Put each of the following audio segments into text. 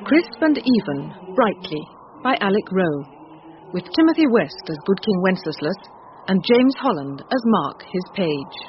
Crisp and Even, Brightly, by Alec Rowe, with Timothy West as Good King Wenceslas and James Holland as Mark, his page.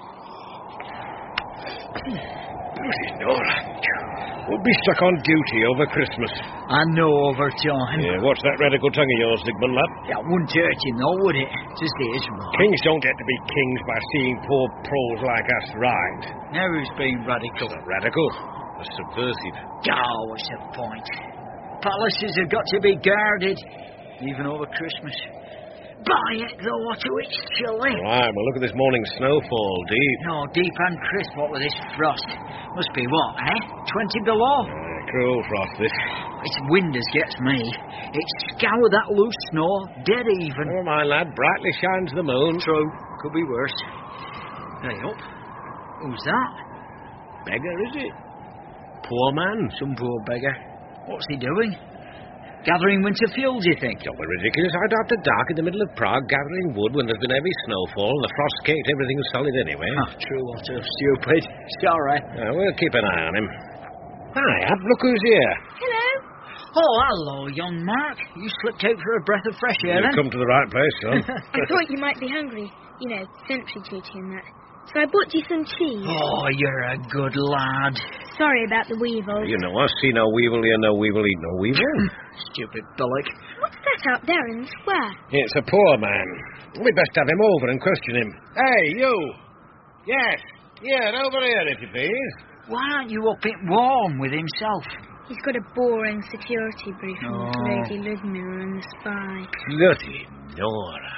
Bloody Nora. We'll be stuck on duty over Christmas. I know over time. Yeah, what's that radical tongue of yours, Sigmund, lad? That wouldn't hurt him, though, would it? Just is right. Kings don't get to be kings by seeing poor pros like us ride. Now who's being radical? Not radical. That's subversive. Oh, what's the point? Palaces have got to be guarded, even over Christmas. By it, the water, it's chilly. Right, well, look at this morning's snowfall, deep. No, deep and crisp, what with this frost? Must be what, 20 below? Cruel frost, this. It's wind as gets me. It scoured that loose snow, dead even. Oh, my lad, brightly shines the moon. True, could be worse. Hey, up. Who's that? Beggar, is it? Poor man. Some poor beggar. What's he doing? Gathering winter fuel, do you think? Don't be ridiculous. I'd after dark in the middle of Prague gathering wood when there's been heavy snowfall and the frost caked everything solid anyway. Oh, true, what a stupid. Sorry. We'll keep an eye on him. Hi, Ab, look who's here. Hello. Oh, hello, young Mark. You slipped out for a breath of fresh air, You've then? come to the right place, son. I thought you might be hungry. You know, sentry duty and that. So I bought you some cheese. Oh, you're a good lad. Sorry about the weevils. You know, I see no weevil, hear no weevil, eat no weevil. Stupid bullock. What's that out there in the square? It's a poor man. We best have him over and question him. Hey, you! Yes, yeah, over here, if you please. Why aren't you up it warm with himself? He's got a boring security briefing Oh. with Lady Ludmilla and the spy. Bloody Nora.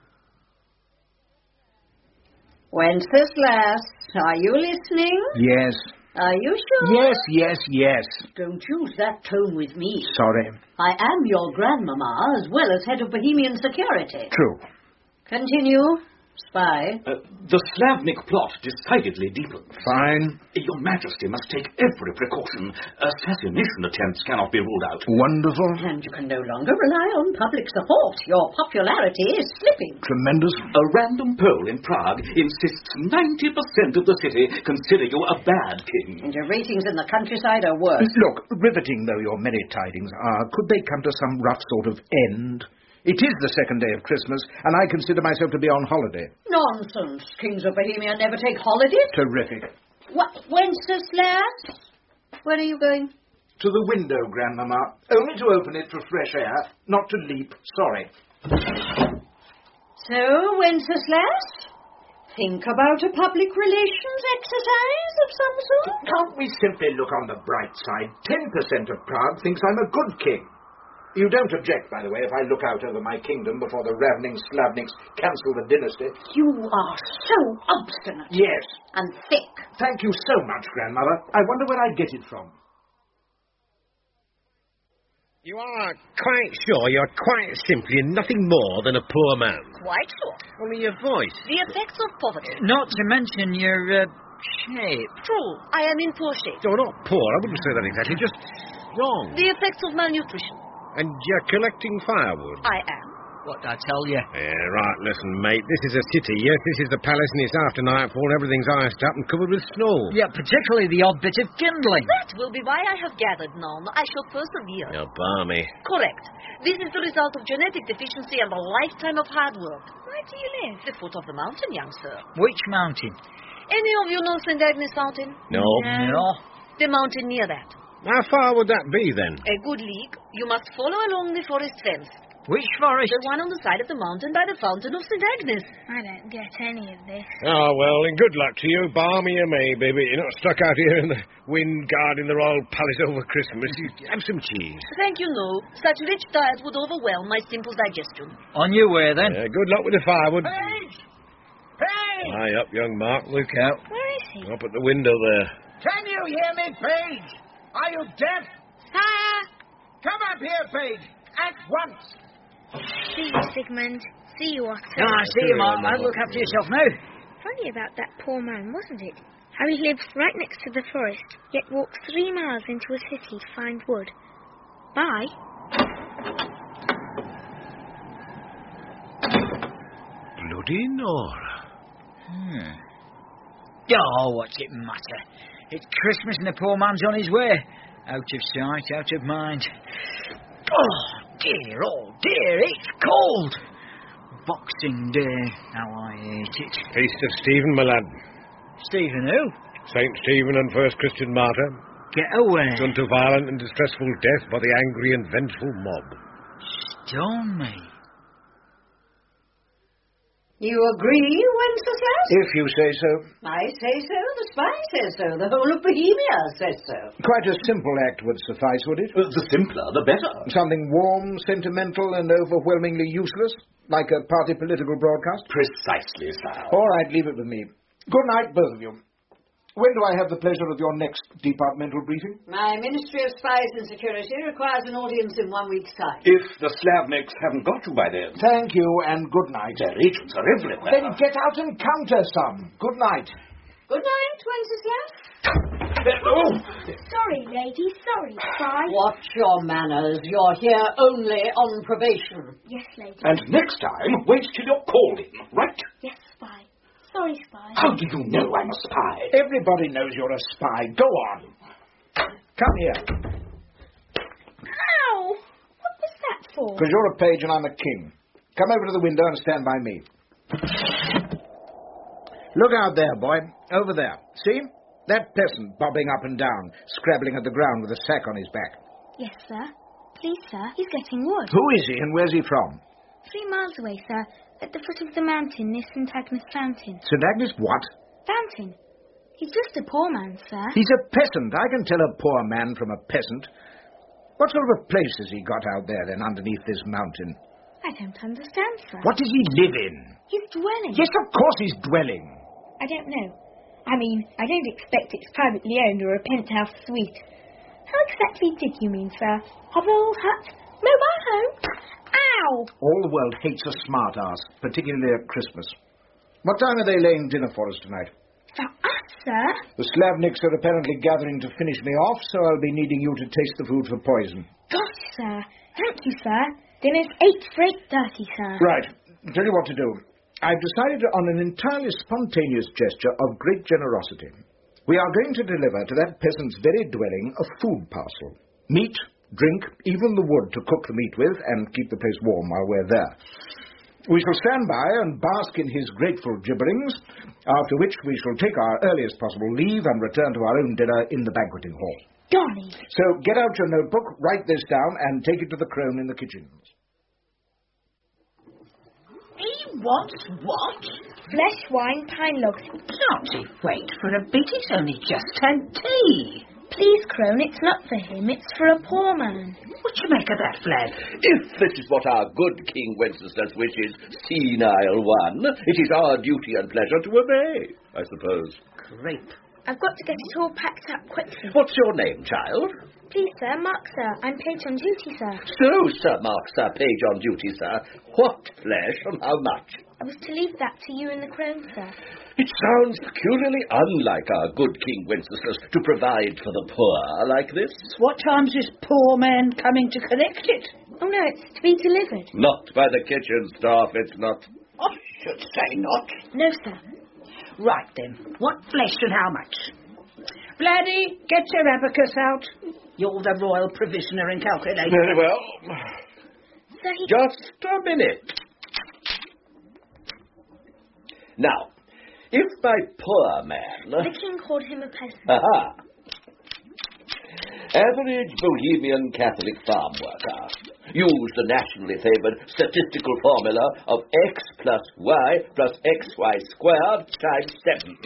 Wenceslas, are you listening? Yes. Are you sure? Yes. Don't use that tone with me. Sorry. I am your grandmama as well as head of Bohemian security. True. Continue. Spy. The Slavnik plot decidedly deepens. Fine. Your Majesty must take every precaution. Assassination attempts cannot be ruled out. Wonderful. And you can no longer rely on public support. Your popularity is slipping. Tremendous. A random poll in Prague insists 90% of the city consider you a bad king. And your ratings in the countryside are worse. Look, riveting though your merry tidings are, could they come to some rough sort of end? It is the second day of Christmas, and I consider myself to be on holiday. Nonsense. Kings of Bohemia never take holidays. Terrific. Wenceslas? Where are you going? To the window, Grandmama. Only to open it for fresh air, not to leap. Sorry. So, Wenceslas? Think about a public relations exercise of some sort? Can't we simply look on the bright side? 10% of Prague thinks I'm a good king. You don't object, by the way, if I look out over my kingdom before the ravening Slavniks cancel the dynasty? You are so obstinate. Yes. And thick. Thank you so much, Grandmother. I wonder where I get it from. You are quite sure you're quite simply nothing more than a poor man? Quite sure. Only your voice. The effects of poverty. Not to mention your, shape. True, I am in poor shape. You're not poor, I wouldn't say that exactly, just wrong. The effects of malnutrition. And you're collecting firewood. I am. What did I tell you? Yeah, right, listen, mate, this is a city, yes, this is the palace, and it's after nightfall, and everything's iced up and covered with snow. Yeah, particularly the odd bit of kindling. That will be why I have gathered none. I shall persevere. You're balmy. Correct. This is the result of genetic deficiency and a lifetime of hard work. Where do you live? The foot of the mountain, young sir. Which mountain? Any of you know St. Agnes Mountain? No. No. The mountain near that. How far would that be, then? A good league. You must follow along the forest fence. Which forest? The one on the side of the mountain by the fountain of St. Agnes. I don't get any of this. Oh, well, and good luck to you, balmy you may, baby. You're not stuck out here in the wind guarding the royal palace over Christmas. You have some cheese. Thank you, no. Such rich diet would overwhelm my simple digestion. On your way, then. Good luck with the firewood. Page! Page! High up, young Mark. Look out. Where is he? Up at the window there. Can you hear me, Page? Are you deaf? Sire! Come up here, Page. At once. See you, Sigmund. See you, Otto. I see you, Mark. Now look after yourself now. Funny about that poor man, wasn't it? How he lives right next to the forest, yet walks 3 miles into a city to find wood. Bye. Bloody Nora. Oh, what's it matter? It's Christmas and the poor man's on his way. Out of sight, out of mind. Oh dear, it's cold. Boxing Day, how I hate it. Feast of Stephen, my lad. Stephen who? St. Stephen and first Christian martyr. Get away. Done to violent and distressful death by the angry and vengeful mob. Stone me. You agree, Wenceslas? If you say so. I say so, the spy says so, the whole of Bohemia says so. Quite a simple act would suffice, would it? The simpler, the better. Something warm, sentimental, and overwhelmingly useless, like a party political broadcast? Precisely, sir. All right, leave it with me. Good night, both of you. When do I have the pleasure of your next departmental briefing? My Ministry of Spies and Security requires an audience in 1 week's time. If the Slavniks haven't got you by then. Thank you, and good night. Their agents are everywhere. Then get out and counter some. Good night. Good night, Wenceslas. Sorry, lady, sorry, spy. Watch your manners. You're here only on probation. Yes, lady. And next time, wait till you're called in, right? Yes, spy. Sorry, spy. How do you know I'm a spy? Everybody knows you're a spy. Go on. Come here. Ow! What was that for? Because you're a page and I'm a king. Come over to the window and stand by me. Look out there, boy. Over there. See? That peasant bobbing up and down, scrabbling at the ground with a sack on his back. Yes, sir. Please, sir, he's getting wood. Who is he and where's he from? 3 miles away, sir, at the foot of the mountain near St. Agnes Fountain. St. Agnes what? Fountain. He's just a poor man, sir. He's a peasant. I can tell a poor man from a peasant. What sort of a place has he got out there, then, underneath this mountain? I don't understand, sir. What does he live in? His dwelling. Yes, of course he's dwelling. I don't know. I mean, I don't expect it's privately owned or a penthouse suite. How exactly did you mean, sir? Hovel, hut, mobile home? Ow! All the world hates a smart ass, particularly at Christmas. What time are they laying dinner for us tonight? For us, sir? The Slavniks are apparently gathering to finish me off, so I'll be needing you to taste the food for poison. Gosh, sir. Thank you, sir. Dinner's 8 for 8:30, sir. Right. Tell you what to do. I've decided on an entirely spontaneous gesture of great generosity. We are going to deliver to that peasant's very dwelling a food parcel. Meat, drink, even the wood to cook the meat with and keep the place warm while we're there. We shall stand by and bask in his grateful gibberings, after which we shall take our earliest possible leave and return to our own dinner in the banqueting hall. Golly. So get out your notebook, write this down, and take it to the crone in the kitchen. He wants what? Flesh, wine, pine logs. Can't he wait for a bit? He's only just had tea. Please, crone, it's not for him, it's for a poor man. What you make of that, Flad? If this is what our good King Wenceslas wishes, senile one, it is our duty and pleasure to obey, I suppose. Creep. I've got to get it all packed up quickly. What's your name, child? Please, sir, Mark, sir. I'm page on duty, sir. So, Sir Mark, sir, page on duty, sir. What flesh and how much? I was to leave that to you and the crone, sir. It sounds peculiarly unlike our good King Wenceslas to provide for the poor like this. What time's this poor man coming to collect it? Oh, no, it's to be delivered. Not by the kitchen staff, it's not. I should say not. No, sir. Right, then. What flesh and how much? Vladdy, get your abacus out. You're the royal provisioner and calculator. Very well. Sir, he... Just a minute. Now, if by poor man... The king called him a peasant. Aha. Average Bohemian Catholic farm worker. Use the nationally favoured statistical formula of x plus y plus xy squared times 7.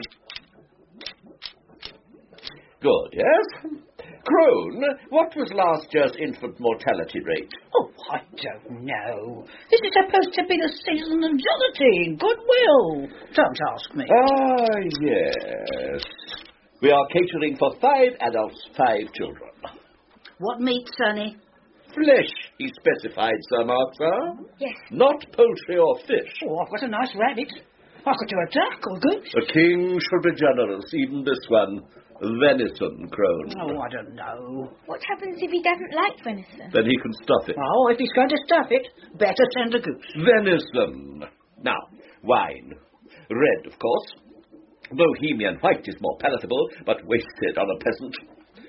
Good, yes? Crone, what was last year's infant mortality rate? Oh, I don't know. This is supposed to be the season of jollity, goodwill. Don't ask me. Ah, yes. We are catering for 5 adults, 5 children. What meat, Sonny? Flesh, he specified, Sir Mark, sir. Yes. Not poultry or fish. Oh, I've got a nice rabbit. I could do a duck or goose. The king should be generous, even this one. Venison, Crone. Oh, I don't know. What happens if he doesn't like venison? Then he can stuff it. Oh, if he's going to stuff it, better send a goose. Venison. Now, wine. Red, of course. Bohemian white is more palatable, but wasted on a peasant.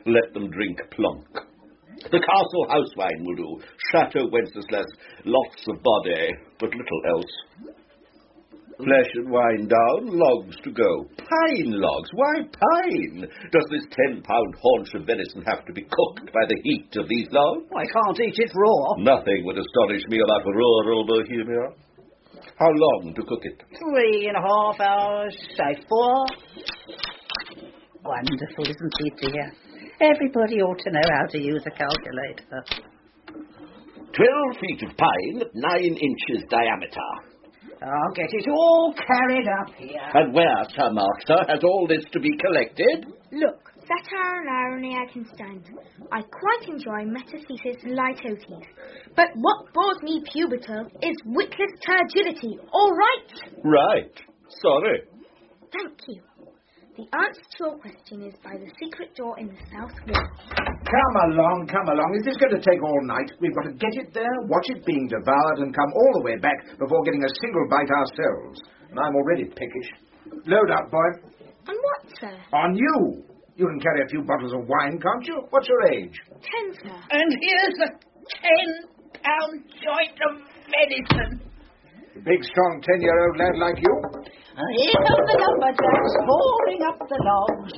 Let them drink plonk. The castle house wine will do. Chateau Wenceslas, lots of body, but little else. Flesh and wine down, logs to go. Pine logs? Why pine? Does this 10-pound haunch of venison have to be cooked by the heat of these logs? I can't eat it raw. Nothing would astonish me about rural Bohemia. How long to cook it? 3.5 hours, say 4. Wonderful, isn't it, dear? Everybody ought to know how to use a calculator. 12 feet of pine at 9 inches diameter. I'll get it all carried up here. And where, Sir Master, has all this to be collected? Look, satire and irony I can stand. I quite enjoy metathesis and litotes. But what bores me pubertal is witless turgidity, all right? Right. Sorry. Thank you. The answer to your question is by the secret door in the south wall. Come along. Is this going to take all night? We've got to get it there, watch it being devoured, and come all the way back before getting a single bite ourselves. And I'm already peckish. Load up, boy. On what, sir? On you. You can carry a few bottles of wine, can't you? What's your age? 10, sir. And here's a 10-pound joint of venison. A big, strong 10-year-old lad like you? Here come the lumberjacks hauling up the logs.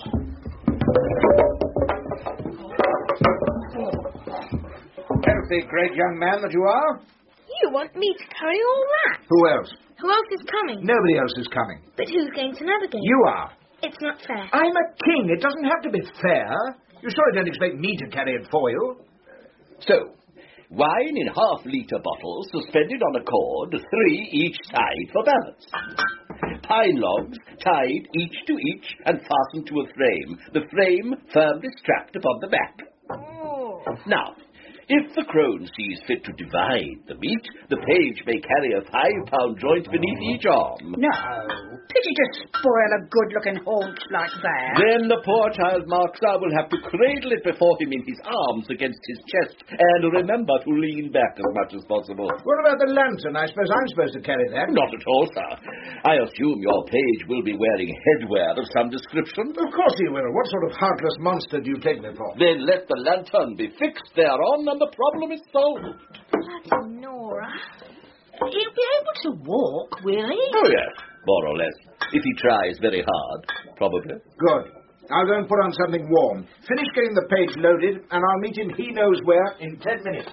Healthy, great young man that you are. You want me to carry all that? Who else? Who else is coming? Nobody else is coming. But who's going to navigate? You are. It's not fair. I'm a king. It doesn't have to be fair. You surely don't expect me to carry it for you. So, wine in half-litre bottles suspended on a cord, 3 each side for balance. Pine logs tied each to each and fastened to a frame. The frame firmly strapped upon the back. Oh. Now, if the crone sees fit to divide the meat, the page may carry a 5-pound joint beneath each arm. No, pity to spoil a good-looking haunch like that. Then the poor child Marksar will have to cradle it before him in his arms against his chest, and remember to lean back as much as possible. What about the lantern? I suppose I'm supposed to carry that. Not at all, sir. I assume your page will be wearing headwear of some description. Of course he will. What sort of heartless monster do you take me for? Then let the lantern be fixed thereon, and the problem is solved. Bloody Nora. He'll be able to walk, will he? Oh, yes, more or less. If he tries very hard, probably. Good. I'll go and put on something warm. Finish getting the page loaded, and I'll meet him he knows where in 10 minutes.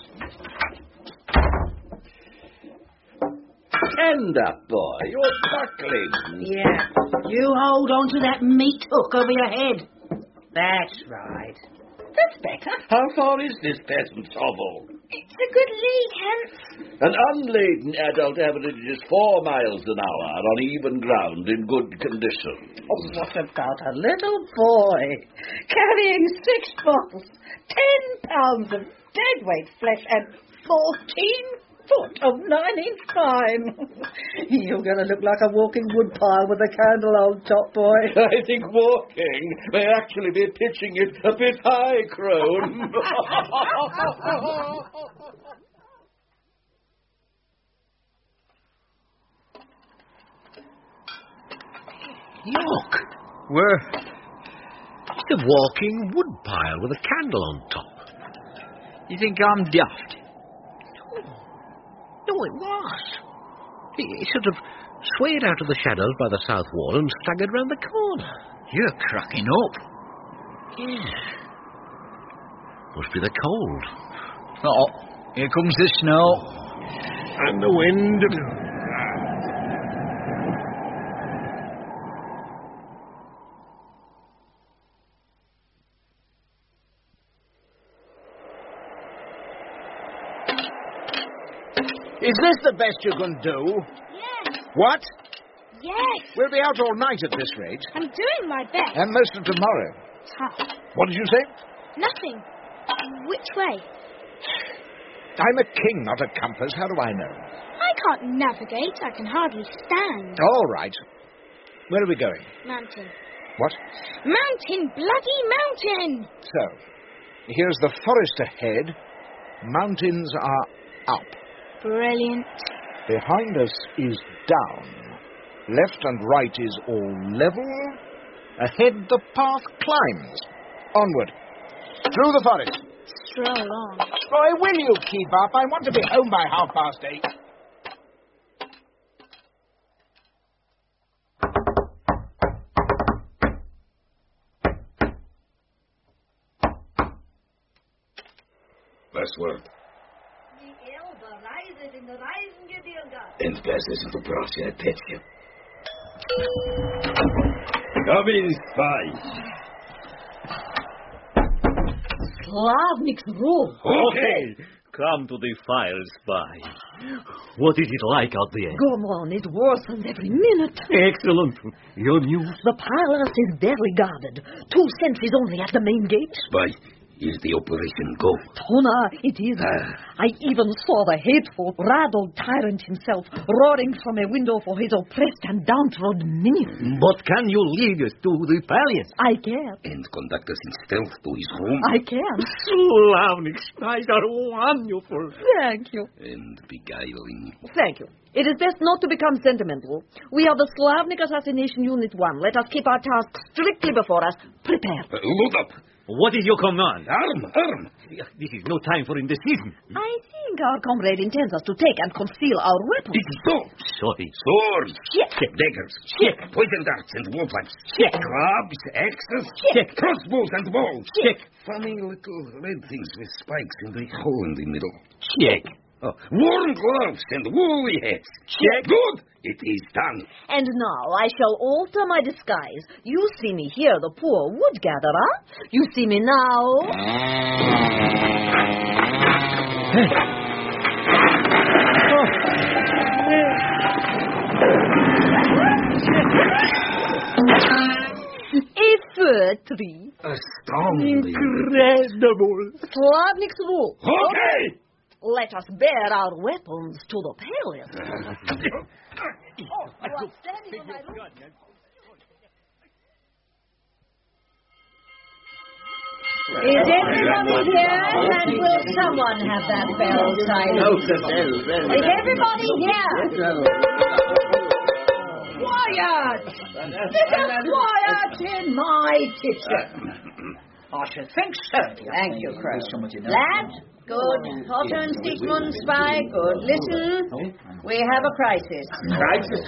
Stand up, boy. You're buckling. Yeah. You hold on to that meat hook over your head. That's right. That's better. How far is this peasant's hovel? It's a good league hence. An unladen adult averages 4 miles an hour on even ground in good condition. Oh, what about a little boy carrying 6 bottles, 10 pounds of deadweight flesh, and 14 foot of 9-inch pine? You're going to look like a walking woodpile with a candle, old top boy. I think walking may actually be pitching it a bit high, crone. Look, we're just a walking woodpile with a candle on top. You think I'm daft? No, it was. He sort of swayed out of the shadows by the south wall and staggered round the corner. You're cracking up. Yeah. Must be the cold. Oh, here comes the snow. And the wind. Is this the best you can do? Yes. What? Yes. We'll be out all night at this rate. I'm doing my best. And most of tomorrow. Tough. What did you say? Nothing. Which way? I'm a king, not a compass. How do I know? I can't navigate. I can hardly stand. All right. Where are we going? Mountain. What? Mountain, bloody mountain! So, here's the forest ahead. Mountains are up. Brilliant. Behind us is down. Left and right is all level. Ahead the path climbs. Onward. Through the forest. Stroll on. Boy, will you keep up? I want to be home by 8:30. Was word? Die Elbe reiset in der Reisengebirge. And passes into Prussia, Petya. Come in, spy. Slavnik's room. Okay. Come to the fire, spy. What is it like out there? Go on, it worsens every minute. Excellent. Your news? The palace is very guarded. 2 sentries only at the main gate. Spy, is the operation go? Tona, it is. I even saw the hateful, rattled tyrant himself roaring from a window for his oppressed and downtrodden minions. But can you lead us to the palace? I can. And conduct us in stealth to his room? I can. Slavnik spies are wonderful. Thank you. And beguiling. Thank you. It is best not to become sentimental. We are the Slavnik Assassination Unit 1. Let us keep our task strictly before us. Prepare. Load up. What is your command? Arm. This is no time for indecision. I think our comrade intends us to take and conceal our weapons. This is so. Sorry. Swords. Check. Daggers. Check. Poison darts and warpipes. Check. Clubs, axes. Check. Crossbows and bows. Check. Funny little red things with spikes in the hole in the middle. Check. Oh, warm gloves and woolly hats. Check. Good. It is done. And now I shall alter my disguise. You see me here, the poor wood gatherer. You see me now. A fir tree. Astounding. Incredible. Slavnik's rule. Okay. Let us bear our weapons to the palace. You are standing on my roof. Is everybody here? And will someone have that bell silent? Is everybody here? Quiet! Quiet in my kitchen. I should think so. Thank you, Crow. Somebody knows. Lad, good. Potter and Siegmund, spy, good. Listen, we have a crisis. Crisis?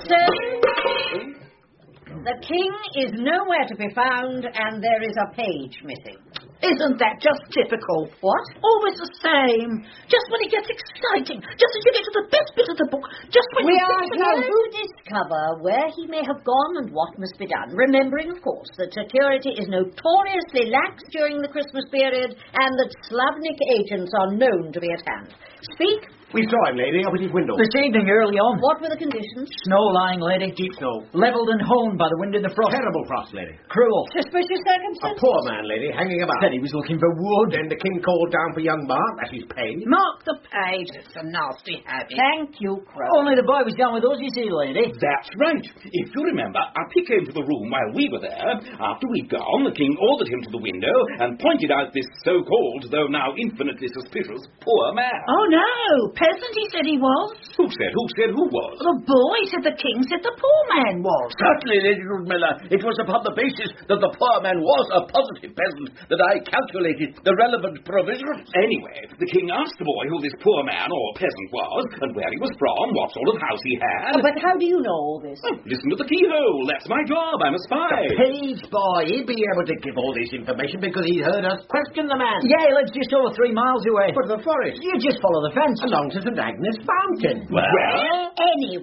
Listen! The king is nowhere to be found, and there is a page missing. Isn't that just typical? What? Always the same. Just when it gets exciting. Just as you get to the best bit of the book. Just when We you are think here to discover where he may have gone and what must be done. Remembering, of course, that security is notoriously lax during the Christmas period, and that Slavnik agents are known to be at hand. Speak. We saw him, lady, up at his window. This evening, early on. What were the conditions? Snow lying, lady. Deep snow. Levelled and honed by the wind and the frost. Terrible frost, lady. Cruel. Suspicious A circumstances? poor man, lady, hanging about. Said he was looking for wood. Then the king called down for young Mark. That's his pay. Mark the page. It's a nasty habit. Thank you, Crow. Only the boy was down with us, you see, lady. That's right. If you remember, up he came to the room while we were there. After we'd gone, the king ordered him to the window and pointed out this so-called, though now infinitely suspicious, poor man. Oh, no. Peasant, he said he was. Who said? Who said? Who was? The boy said the king said the poor man was. Certainly, Lady Ludmilla, it was upon the basis that the poor man was a positive peasant that I calculated the relevant provisions. Anyway, the king asked the boy who this poor man or peasant was, and where he was from, what sort of house he had. But how do you know all this? Oh, listen to the keyhole. That's my job. I'm a spy. The page boy, he'd be able to give all this information because he heard us question the man. Yeah, he lives just over 3 miles away. But the forest. You just follow the fence. Along to St. Agnes Fountain. Well,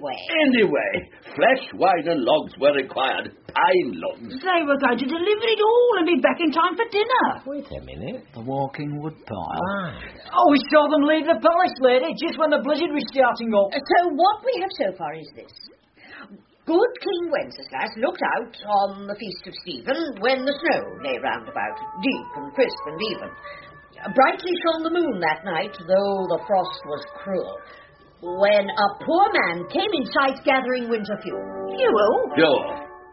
Anyway, flesh, wine, and logs were required. Pine logs. They were going to deliver it all and be back in time for dinner. Wait a minute. The walking wood pile. Oh, we saw them leave the palace, lady, just when the blizzard was starting up. so what we have so far is this. Good King Wenceslas looked out on the Feast of Stephen when the snow lay round about, deep and crisp and even. Brightly shone the moon that night, though the frost was cruel, when a poor man came in sight gathering winter fuel. Sure.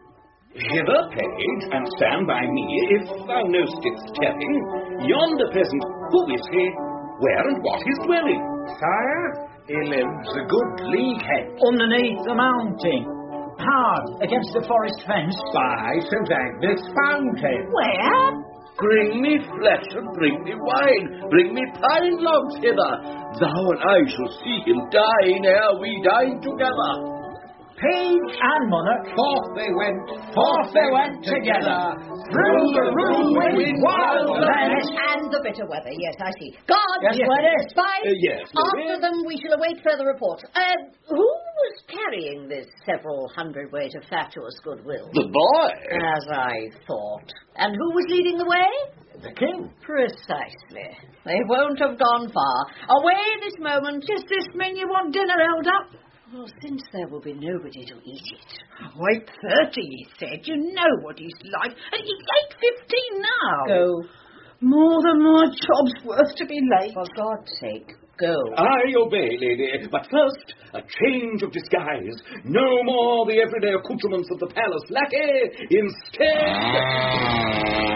Hither, page, and stand by me, if thou know'st its telling. Yonder peasant, who is he? Where and what his dwelling? Sire, he lives a good league hence. Underneath the mountain. Hard against the forest fence. By St. Agnes Fountain. Where? Bring me flesh and bring me wine. Bring me pine logs hither. Thou and I shall see him dine ere we dine together. Page and monarch, Forth they went together, through the room with wild lands. And the bitter weather, yes, I see. Guard, Yes, Gladys. spies. Yes, After them, we shall await further reports. Who was carrying this several hundredweight of fatuous goodwill? The boy. As I thought. And who was leading the way? The king. Precisely. They won't have gone far. Away this moment. Does this mean you want dinner held up? Well, since there will be nobody to eat it. 8:30, he said. You know what he's like. And it's 8:15 now. Go. More than my job's worth to be late. For God's sake, go. I obey, lady. But first, a change of disguise. No more the everyday accoutrements of the palace lackey. Instead...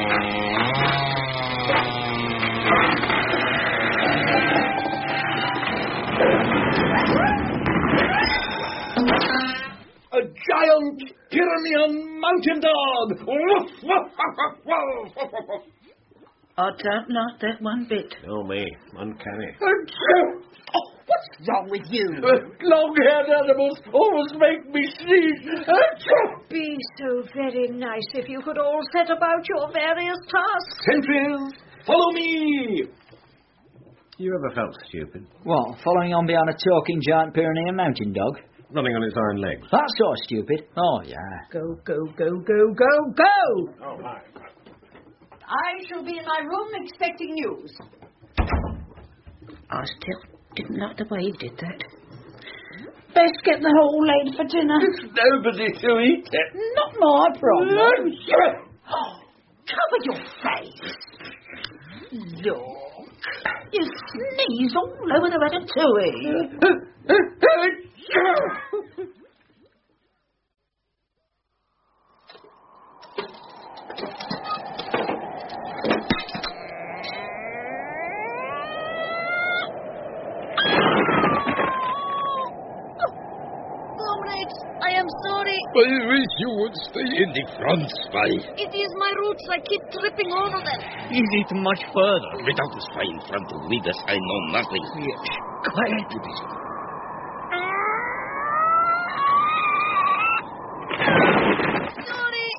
a giant Pyrenean mountain dog! I don't like that one bit. Oh, me. Uncanny. Oh, what's wrong with you? Long-haired animals always make me sneeze. Be so very nice if you could all set about your various tasks. Sentries, follow me! You ever felt stupid? What, following on behind a talking giant Pyrenean mountain dog? Running on its iron legs. That's so stupid. Oh, yeah. Go, go, go, go, go, go! Oh, my. I shall be in my room expecting news. I still didn't like the way he did that. Best get the whole laid for dinner. There's nobody to eat it. Not my problem. Oh, cover your face. Look, you sneeze all over the ratatouille. I am sorry. I wish you would stay in the front, Spy. It is my roots. I keep tripping over them. Is it much further? Without a spy in front of me, I know nothing. Quiet. Sorry.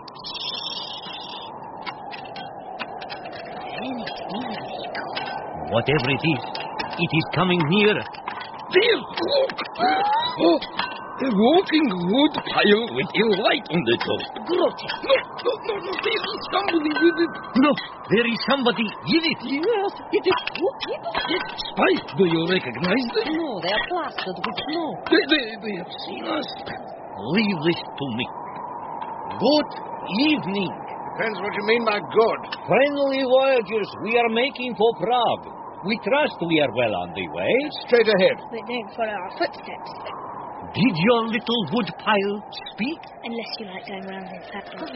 Whatever it is coming nearer. There, look! Oh, a walking wood pile with a light on the top. Grotesque. No, there is somebody with it. No, there is somebody in it. Yes, it is two people. Spy, do you recognize them? No, they are plastered with snow. They have seen us. Leave this to me. Good evening. Depends what you mean by good. Friendly voyagers, we are making for Prague. We trust we are well on the way. Straight ahead. But don't follow our footsteps. Did your little wood pile speak? Unless you like going round in circles.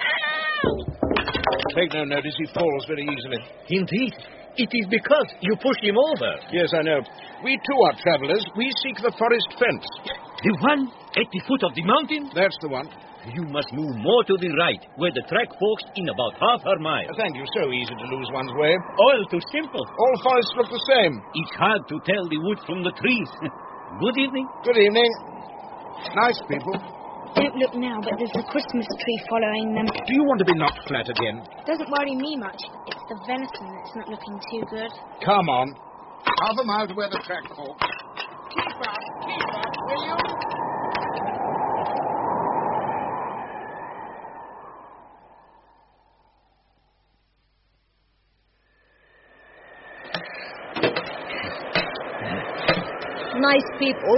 Take no notice, he falls very easily. Indeed. It is because you push him over. Yes, I know. We too are travellers. We seek the forest fence. The one at the foot of the mountain? That's the one. You must move more to the right, where the track forks in about half a mile. Thank you. So easy to lose one's way. All too simple. All forests look the same. It's hard to tell the wood from the trees. Good evening. Good evening. Nice people. Don't look now, but there's a Christmas tree following them. Do you want to be knocked flat again? Doesn't worry me much. It's the venison that's not looking too good. Come on. Half a mile to where the track forks. Keep up, will you? Nice people.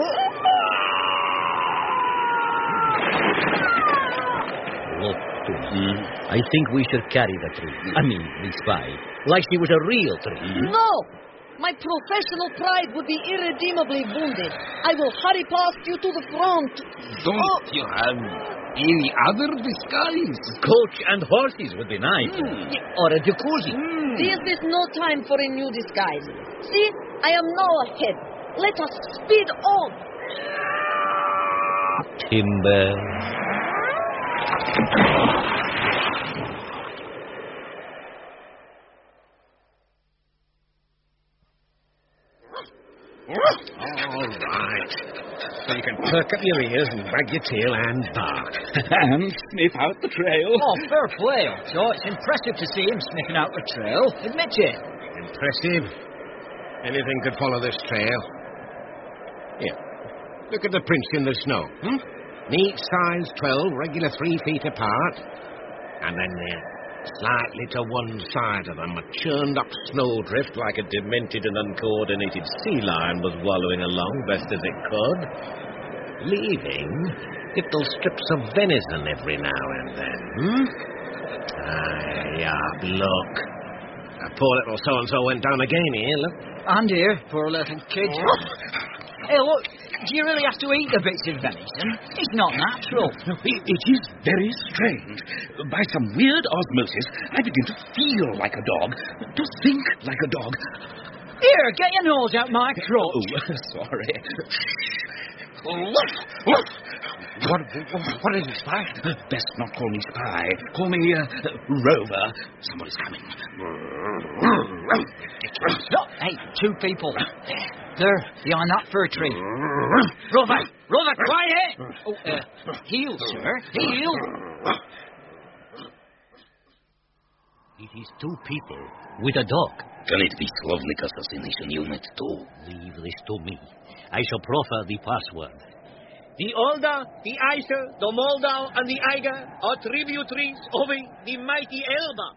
Look, I think we should carry the tree. I mean, the spy. Like he was a real tree. No! My professional pride would be irredeemably wounded. I will hurry past you to the front. Don't you have any other disguise? Coach and horses would be nice. Or a jacuzzi. This is no time for a new disguise. See, I am now ahead. Let us speed on. Timber. All right. So you can perk up your ears and wag your tail and bark. And sniff out the trail. Oh, fair play, Otto. It's impressive to see him sniffing out the trail. Admit it. Impressive. Anything could follow this trail. Here. Look at the prints in the snow. Neat size 12, regular 3 feet apart. And then slightly to one side of them, a churned-up snowdrift like a demented and uncoordinated sea lion was wallowing along best as it could, leaving little strips of venison every now and then. Look. A poor little so-and-so went down again here, look. And here, poor little kid. Hey, look, do you really have to eat the bits of venison? It's not natural. It is very strange. By some weird osmosis, I begin to feel like a dog, to think like a dog. Here, get your nose out my throat. Oh, sorry. What is it, Spy? Best not call me Spy. Call me Rover. Somebody's coming. Stop. Hey, 2 people. There, behind that fir tree. Rover, quiet! Oh, heel, sir, heel. It is 2 people with a dog. Can it be Slovnik Assassination Unit 2? Leave this to me. I shall proffer the password. The Olda, the Aisha, the Moldau, and the Eiger are tributaries of the mighty Elba.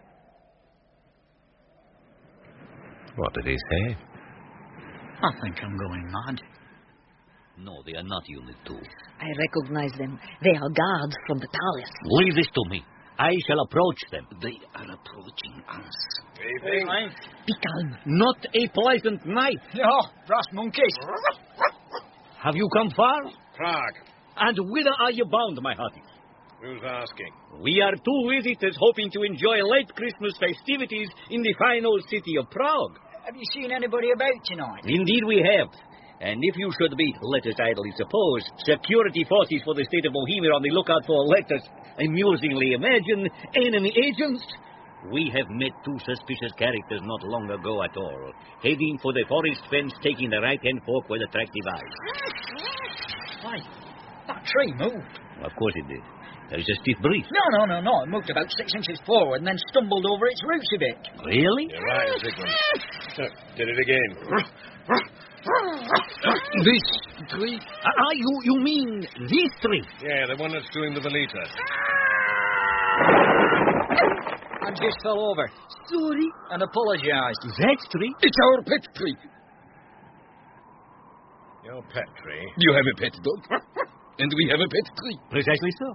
What did he say? I think I'm going mad. No, they are not Unit 2. I recognize them. They are guards from the palace. Leave this to me. I shall approach them. They are approaching us. Be calm. Not a pleasant night. Oh, brass monkeys. Have you come far? Prague. And whither are you bound, my hearty? Who's asking? We are 2 visitors hoping to enjoy late Christmas festivities in the fine old city of Prague. Have you seen anybody about tonight? Indeed we have. And if you should be, let us idly suppose, security forces for the state of Bohemia on the lookout for, let us amusingly imagine, enemy agents, we have met 2 suspicious characters not long ago at all, heading for the forest fence, taking the right-hand fork where the track divides. Why, that tree moved. Of course it did. There was a stiff breeze. No. It moved about 6 inches forward and then stumbled over its roots a bit. Really? You're right, Zygmunt. Look, did it again. This tree? You mean this tree? Yeah, the one that's doing the Velita. I just fell over. Sorry. And apologised. That tree? It's our pet tree. Your pet tree? You have a pet dog. And we have a pet tree. Precisely so.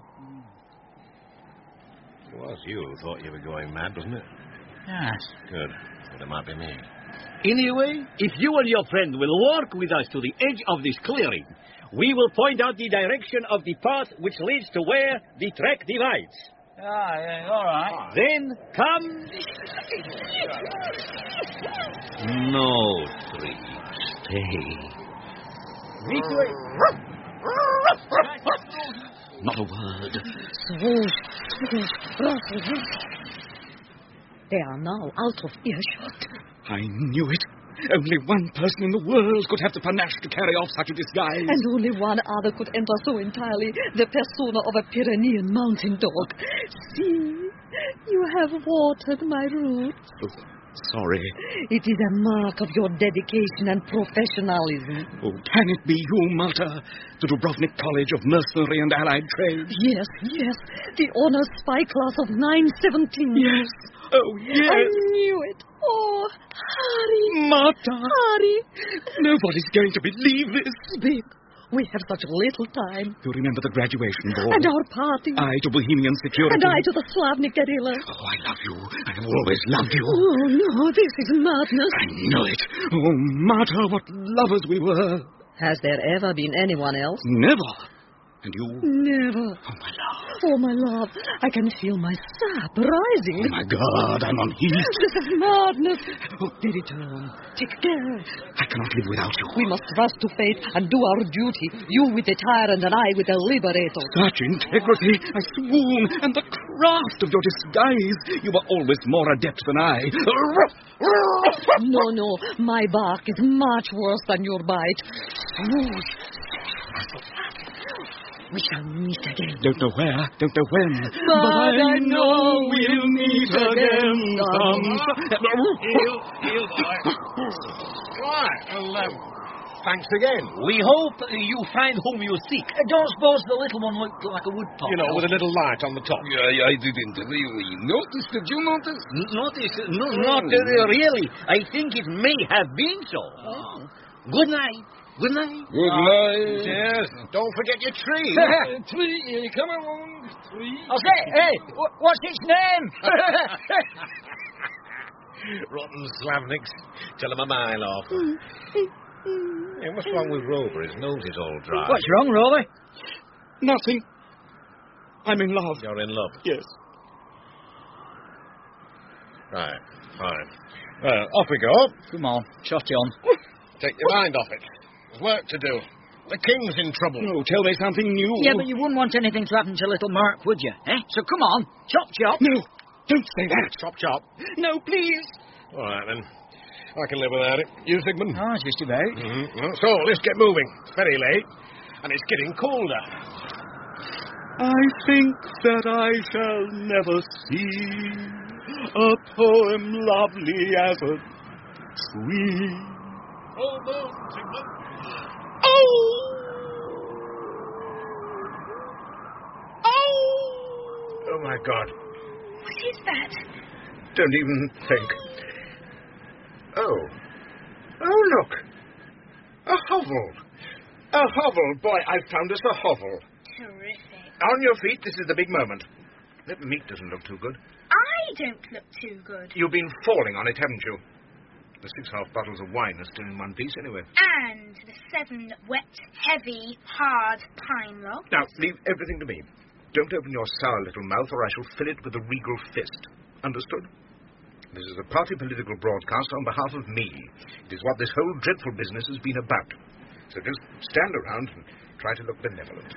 It was you who thought you were going mad, wasn't it? Yes. Good. But it might be me. Anyway, if you and your friend will walk with us to the edge of this clearing, we will point out the direction of the path which leads to where the track divides. Yeah, all right. Then come... No, tree. Stay. This way. Not a word. They are now out of earshot. I knew it. Only one person in the world could have the panache to carry off such a disguise. And only one other could enter so entirely, the persona of a Pyrenean mountain dog. See, you have watered my roots. Oh, sorry. It is a mark of your dedication and professionalism. Oh, can it be you, Marta? The Dubrovnik College of Mercenary and Allied Trades? Yes. The honor spy class of 917. Yes. Oh, yes. I knew it. Oh, Harry. Marta. Harry. Nobody's going to believe this. Speak. We have such little time. You remember the graduation ball? And our party. I to Bohemian security. And I to the Slavnik guerrilla. Oh, I love you. I have always loved you. Oh, no, this is madness. I know it. Oh, Marta, what lovers we were. Has there ever been anyone else? Never. And you? Never. Oh, my love. Oh, my love, I can feel my sap rising. Oh, my God, I'm on heat. This is madness. Oh, David, take care. I cannot live without you. We must trust to fate and do our duty. You with the tyrant and I with the liberator. Such integrity, I swoon, and the craft of your disguise. You were always more adept than I. No, my bark is much worse than your bite. Smooth. We shall meet again. Don't know where, don't know when. But I know we'll meet again. Heel, boy. Right, well, thanks again. We hope you find whom you seek. Don't suppose the little one looked like a woodpile? You know, with a little light on the top. I didn't really notice. Did you notice? Notice? No, not really. I think it may have been so. Oh. Good night. Good night. Good night. Yes, don't forget your tree. Tree, come along, tree. I'll say, hey, what's its name? Rotten Slavniks. Tell him a mile off. Hey, what's wrong with Rover? His nose is all dry. What's wrong, Rover? Nothing. I'm in love. You're in love? Yes. Right, fine. Well, off we go. Come on, shot on. Take your mind off it. There's work to do. The king's in trouble. No, tell me something new. Yeah, but you wouldn't want anything to happen to little Mark, would you? Eh? So come on, chop. No, don't say that. Chop. No, please. All right, then. I can live without it. You, Sigmund? Oh, just about. Mm-hmm. Well, so, let's get moving. It's very late, and it's getting colder. I think that I shall never see a poem lovely as a tree. Hold on, Sigmund. Oh, my God. What is that? Don't even think. Oh, look. A hovel. A hovel. Boy, I've found us a hovel. Terrific. On your feet, this is the big moment. That meat doesn't look too good. I don't look too good. You've been falling on it, haven't you? The 6.5 bottles of wine are still in one piece anyway. And the 7 wet, heavy, hard pine logs. Now, leave everything to me. Don't open your sour little mouth or I shall fill it with a regal fist. Understood? This is a party political broadcast on behalf of me. It is what this whole dreadful business has been about. So just stand around and try to look benevolent.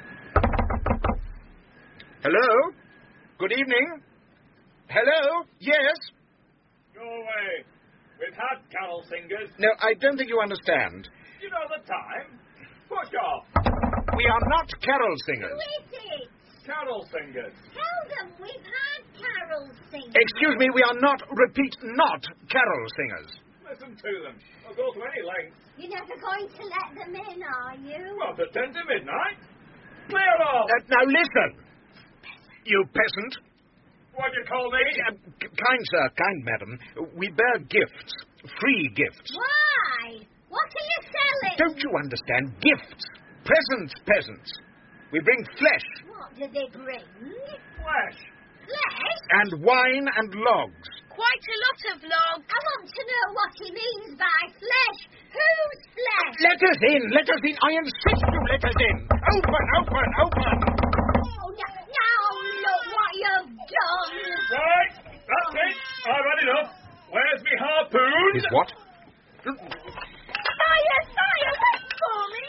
Hello? Good evening? Hello? Yes? Go away. We've had carol singers. No, I don't think you understand. You know the time. Push off. We are not carol singers. Who is it? Carol singers. Tell them we've had carol singers. Excuse me, we are not, repeat, not carol singers. Listen to them. I'll go to any length. You're never going to let them in, are you? Well, at 10 to midnight. Clear off. Now listen, you peasant. What do you call me? Kind sir, kind madam, we bear gifts, free gifts. Why? What are you selling? Don't you understand? Gifts, presents, peasants. We bring flesh. What do they bring? Flesh. Flesh? And wine and logs. Quite a lot of logs. I want to know what he means by flesh. Whose flesh? Let us in, let us in. I insist you let us in. Open, open, open. Oh, now look what you've done. Right, that's it. I've had enough. Where's me harpoon? Is what? Fire, wait for me.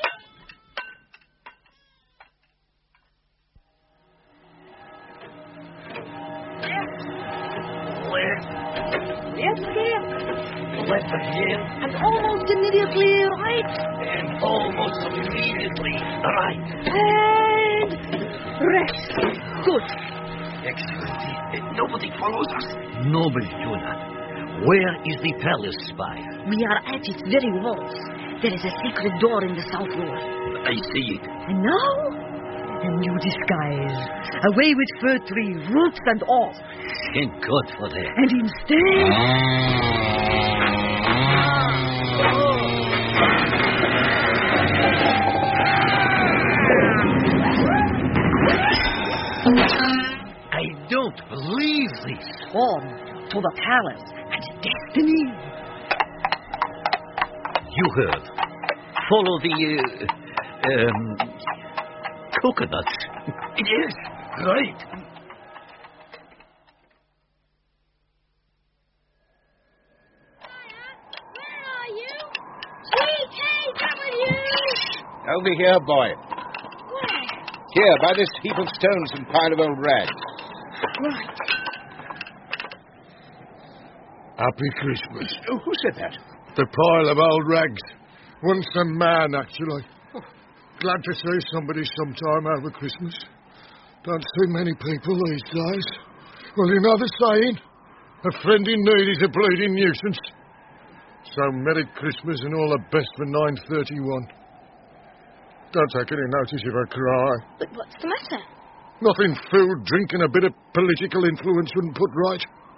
Yes, dear. Left again. And almost immediately right. And almost immediately right. And rest. Good. Excellency, nobody follows us. Nobody, Jonah. Where is the palace spire? We are at its very walls. There is a secret door in the south wall. I see it. And now, a new disguise. Away with fir tree, roots and all. Thank God for that. And instead... I don't believe this. On to the palace and destiny. You heard. Follow the coconuts. Yes, right. Where are you? GKW! Over here, boy. Where? Here, by this heap of stones and pile of old rags. Right. Happy Christmas. Who said that? The pile of old rags. Once a man, actually. Glad to see somebody sometime over Christmas. Don't see many people these days. Well, you know the saying? A friend in need is a bleeding nuisance. So, Merry Christmas and all the best for 931. Don't take any notice if I cry. But what's the matter? Nothing food, drink and a bit of political influence wouldn't put right.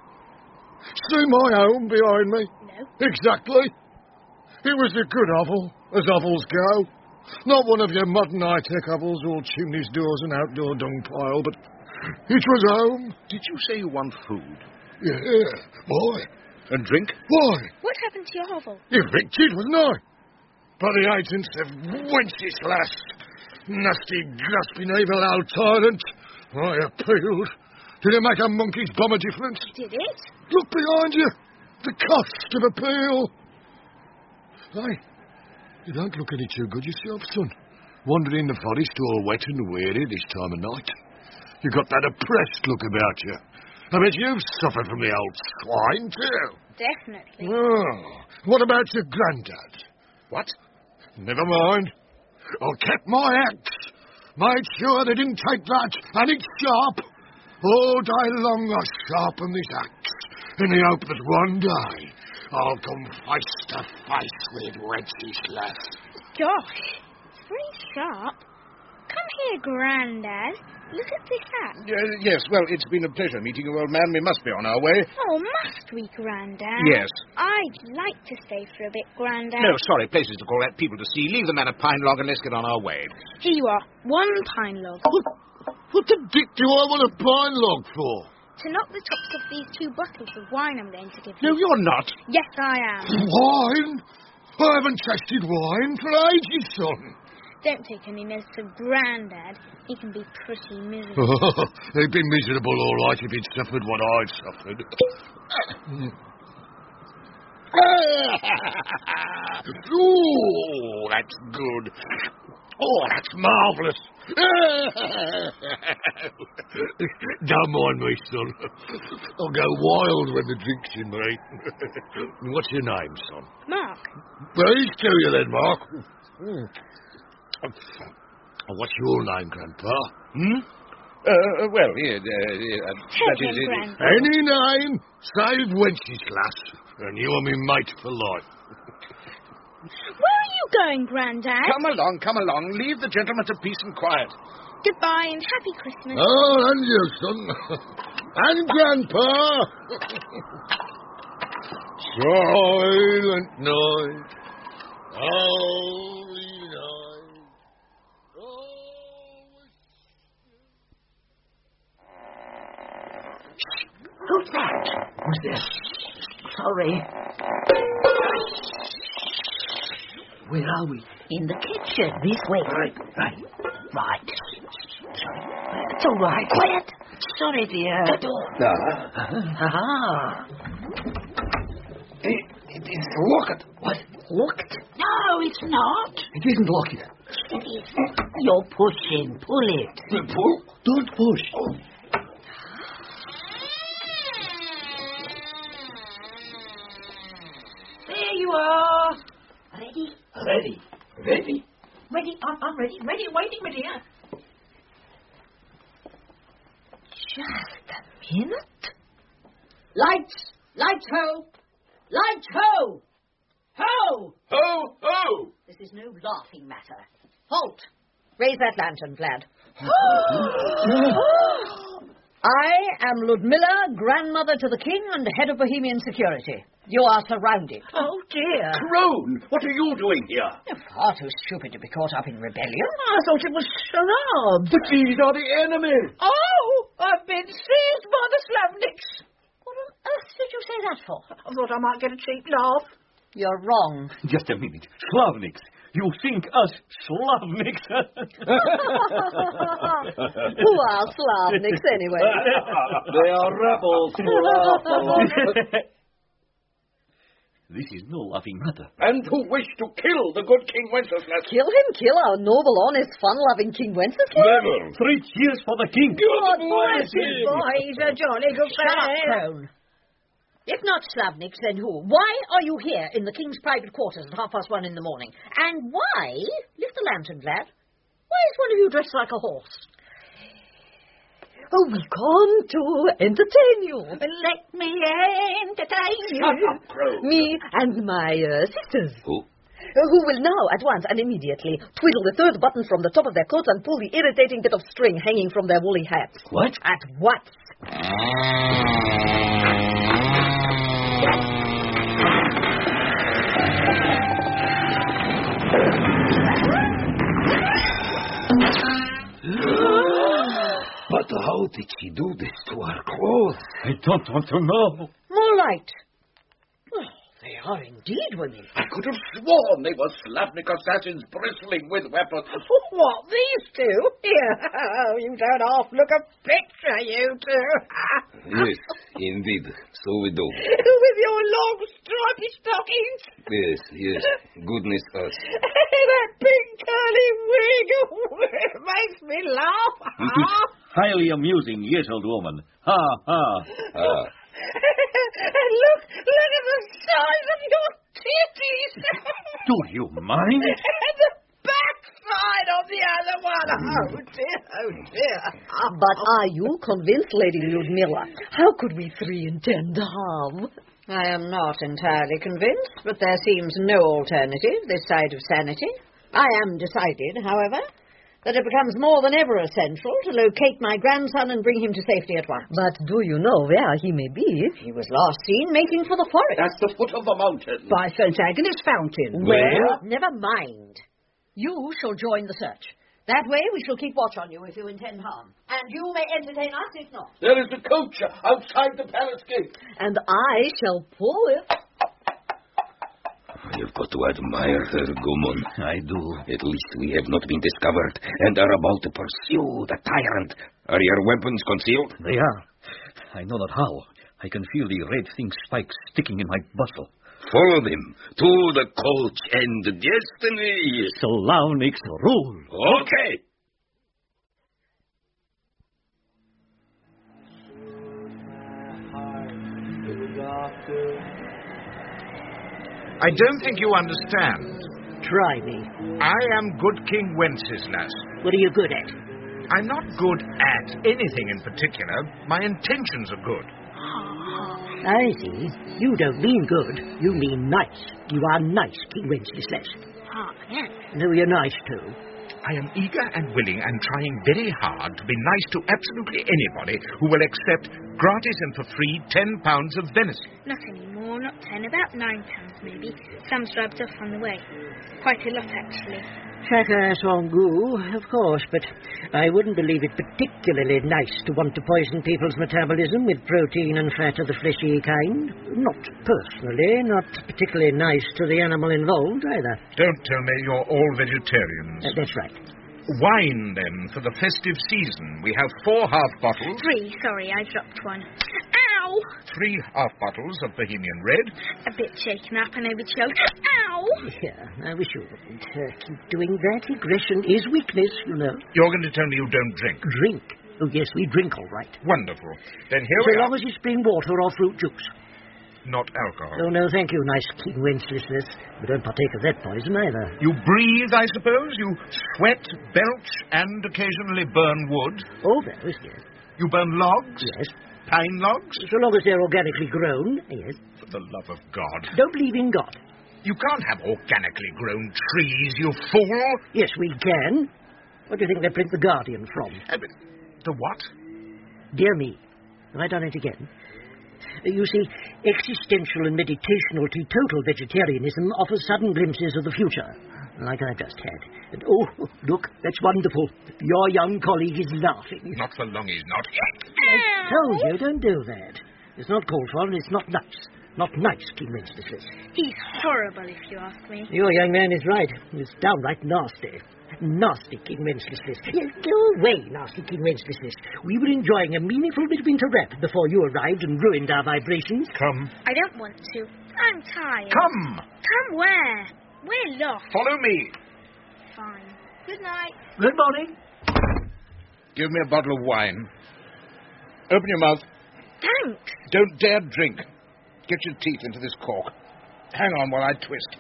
See my home behind me? No. Exactly. It was a good hovel, as hovels go. Not one of your modern high-tech hovels, all chimneys, doors and outdoor dung pile, but it was home. Did you say you want food? Yeah. Why? And drink? Why? What happened to your hovel? Evicted, wasn't I? By the agents of Wenceslas. Nasty, grasping, evil old tyrant. I appealed. Did it make a monkey's bum a difference? Did it? Look behind you. The cost of appeal. Hey, you don't look any too good yourself, son. Wandering in the forest all wet and weary this time of night. You got that oppressed look about you. I bet you've suffered from the old swine, too. Definitely. Oh, what about your granddad? What? Never mind. I kept my axe. Made sure they didn't take that, and it's sharp. All day long I sharpen this axe, in the hope that one day I'll come face to face with Wenceslas. Gosh, it's very sharp. Come here, Grandad. Look at this hat. Yes, well, it's been a pleasure meeting you, old man. We must be on our way. Oh, must we, Grandad? Yes. I'd like to stay for a bit, Grandad. No, sorry, places to call at, people to see. Leave the man a pine log and let's get on our way. Here you are, one pine log. What the dick do I want a pine log for? To knock the tops off these 2 bottles of wine I'm going to give you. No, you're not. Yes, I am. Wine? I haven't tasted wine for ages, son. Don't take any notice of Grandad. He can be pretty miserable. He'd be miserable, all right, if he'd suffered what I've suffered. Oh, that's good. Oh, that's marvellous. Don't mind me, son. I'll go wild when the drink's in me. What's your name, son? Mark. Please to you then, Mark. What's your name, Grandpa? Well, that Tell is him, it. Grandpa. Any name, save Wenceslas, and you're me mate for life. Where are you going, Grandad? Come along. Leave the gentleman to peace and quiet. Goodbye and happy Christmas. Oh, and you, son. And Grandpa. Silent night. Holy night. Who's that? Who's this? Sorry. Where are we? In the kitchen. This way. Right. It's all right. Quiet. Sorry, dear. The door. It's locked. What? Locked? No, it's not. It isn't locked. It is. You're pushing. Pull it. Pull? Don't push. Oh. There you are. Ready? Ready. Ready. I'm ready. Ready. Waiting, my dear. Just a minute. Lights! Lights ho! Lights ho! Ho! Ho, ho! This is no laughing matter. Halt! Raise that lantern, Vlad. I am Ludmilla, grandmother to the king and head of Bohemian security. You are surrounded. Oh, dear. Crone, what are you doing here? You're far too stupid to be caught up in rebellion. I thought it was charades. But these are the enemy. Oh, I've been seized by the Slavniks. What on earth did you say that for? I thought I might get a cheap laugh. You're wrong. Just a minute. Slavniks. You think us Slavniks? Who are Slavniks, anyway? They are rebels who laugh along. This is no laughing matter. And who wish to kill the good King Wenceslas. Kill him? Kill our noble, honest, fun-loving King Wenceslas? Never. 3 cheers for the king. God bless him. Boy, he's a jolly good fellow. If not Slavniks, then who? Why are you here in the king's private quarters at 1:30 in the morning? And why, lift the lantern, lad, why is one of you dressed like a horse? Oh, we come to entertain you. Let me entertain you. Shut up, Crow. Me and my sisters. Who? Who will now, at once and immediately, twiddle the 3rd button from the top of their coats and pull the irritating bit of string hanging from their woolly hats. What? At once. But how did she do this to our clothes? I don't want to know. More light. Oh, they are indeed women. I could have sworn they were Slavnik assassins bristling with weapons. What, these two? Yeah, you don't half look a picture, you two. Yes, indeed. So we do. With your long stripy stockings. Yes. Goodness us. That pink curly wig makes me laugh. It is highly amusing, yes, old woman. Ha, ha. And look at the size of your titties. Do you mind? And the backside of the other one. Oh, dear. But are you convinced, Lady Ludmilla? How could we 3 intend harm? I am not entirely convinced, but there seems no alternative this side of sanity. I am decided, however, that it becomes more than ever essential to locate my grandson and bring him to safety at once. But do you know where he may be? He was last seen making for the forest. At the foot of the mountain. By St. Agnes Fountain. Where? Never mind. You shall join the search. That way we shall keep watch on you if you intend harm. And you may entertain us if not. There is the coach outside the palace gate. And I shall pull it. You've got to admire her, Gumon. I do. At least we have not been discovered and are about to pursue the tyrant. Are your weapons concealed? They are. I know not how. I can feel the red thing spikes sticking in my bustle. Follow them to the coach and destiny. Slavniks rule. Okay. I don't think you understand. Try me. I am good King Wenceslas. What are you good at? I'm not good at anything in particular. My intentions are good. I see. You don't mean good. You mean nice. You are nice, King Wenceslas. Oh, yes. And who are you nice to? I am eager and willing and trying very hard to be nice to absolutely anybody who will accept gratis and for free £10 of venison. Not anymore, not 10, about £9 maybe. Sam's rubbed off on the way. Quite a lot, actually. Chacun son goût, of course, but I wouldn't believe it particularly nice to want to poison people's metabolism with protein and fat of the fleshy kind. Not personally, not particularly nice to the animal involved either. Don't tell me you're all vegetarians. That's right. Wine, then, for the festive season. We have 4 half bottles. 3, sorry, I dropped one. Ow! 3 half bottles of Bohemian Red. A bit shaken up and over choked. Ow! Yeah, I wish you wouldn't keep doing that. Aggression is weakness, you know. You're going to tell me you don't drink? Drink? Oh, yes, we drink all right. Wonderful. Then here we are. So long as it's spring water or fruit juice. Not alcohol. Oh, no, thank you, nice King Wenceslas. We don't partake of that poison either. You breathe, I suppose? You sweat, belch, and occasionally burn wood? All those, yes. You burn logs? Yes. Pine logs? So long as they're organically grown, yes. For the love of God. Don't believe in God. You can't have organically grown trees, you fool. Yes, we can. What do you think they print The Guardian from? The what? Dear me, have I done it again? You see, existential and meditational teetotal vegetarianism offers sudden glimpses of the future, like I've just had. And, oh, look, that's wonderful. Your young colleague is laughing. Not for long, he's not. I told you, don't do that. It's not called for and it's not nice. Not nice, King Wenceslas. He's horrible, if you ask me. Your young man is right. He's downright nasty. Nasty King Wenceslas. Yes, go away, nasty King Wenceslas. We were enjoying a meaningful midwinter rap before you arrived and ruined our vibrations. Come. I don't want to. I'm tired. Come! Come where? We're lost. Follow me. Fine. Good night. Good morning. Give me a bottle of wine. Open your mouth. Thanks. Don't dare drink. Get your teeth into this cork. Hang on while I twist.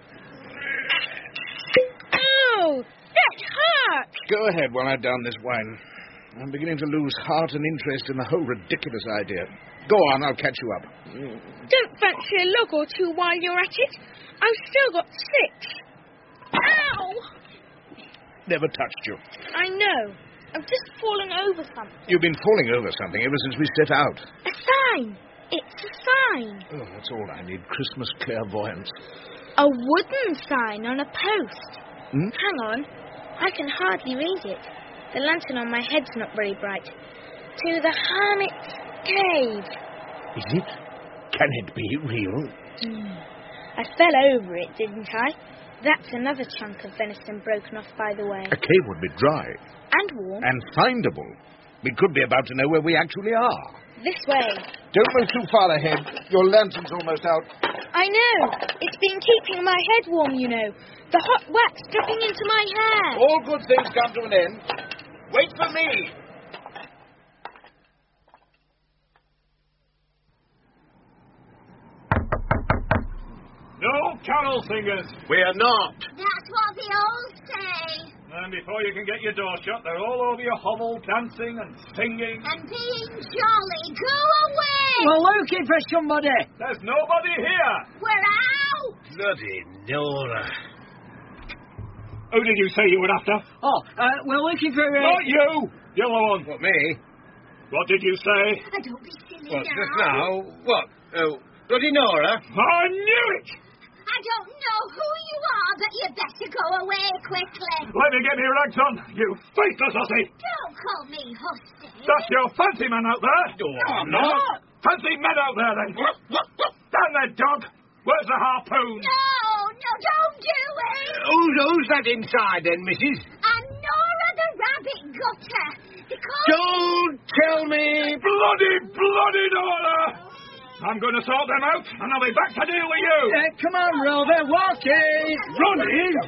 Ow! That hurts! Go ahead while I down this wine. I'm beginning to lose heart and interest in the whole ridiculous idea. Go on, I'll catch you up. Don't fancy a log or two while you're at it. I've still got 6. Ow! Never touched you. I know. I've just fallen over something. You've been falling over something ever since we set out. A sign. It's a sign. Oh, that's all I need. Christmas clairvoyance. A wooden sign on a post. Hmm? Hang on. I can hardly read it. The lantern on my head's not very bright. To the Hermit's Cave. Is it? Can it be real? I fell over it, didn't I? That's another chunk of venison broken off by the way. A cave would be dry. And warm. And findable. We could be about to know where we actually are. This way. Don't move too far ahead. Your lantern's almost out. I know. It's been keeping my head warm, you know. The hot wax dripping into my hair. All good things come to an end. Wait for me. No carol singers. We are not. That's what the old say. And before you can get your door shut, they're all over your hovel, dancing and singing. And being jolly. Go away. We're looking for somebody. There's nobody here. We're out. Bloody Nora. Who did you say you were after? Oh, we're looking for... Not you! Yellow one. What, me? What did you say? Don't be silly What, now. just now? What? Oh, bloody Nora? I knew it! I don't know who you are, but you better go away quickly. Let me get me rags on, you faithless hussy! Don't call me hussy. That's your fancy man out there! Oh, I'm not. Fancy men out there, then! Down there, dog! Where's the harpoon? No, don't do it. Who's that inside, then, missus? I'm Nora the Rabbit Gutter. Because... Don't tell me! Bloody Nora! I'm going to sort them out, and I'll be back to deal with you! come on, Rover, walk it! Running?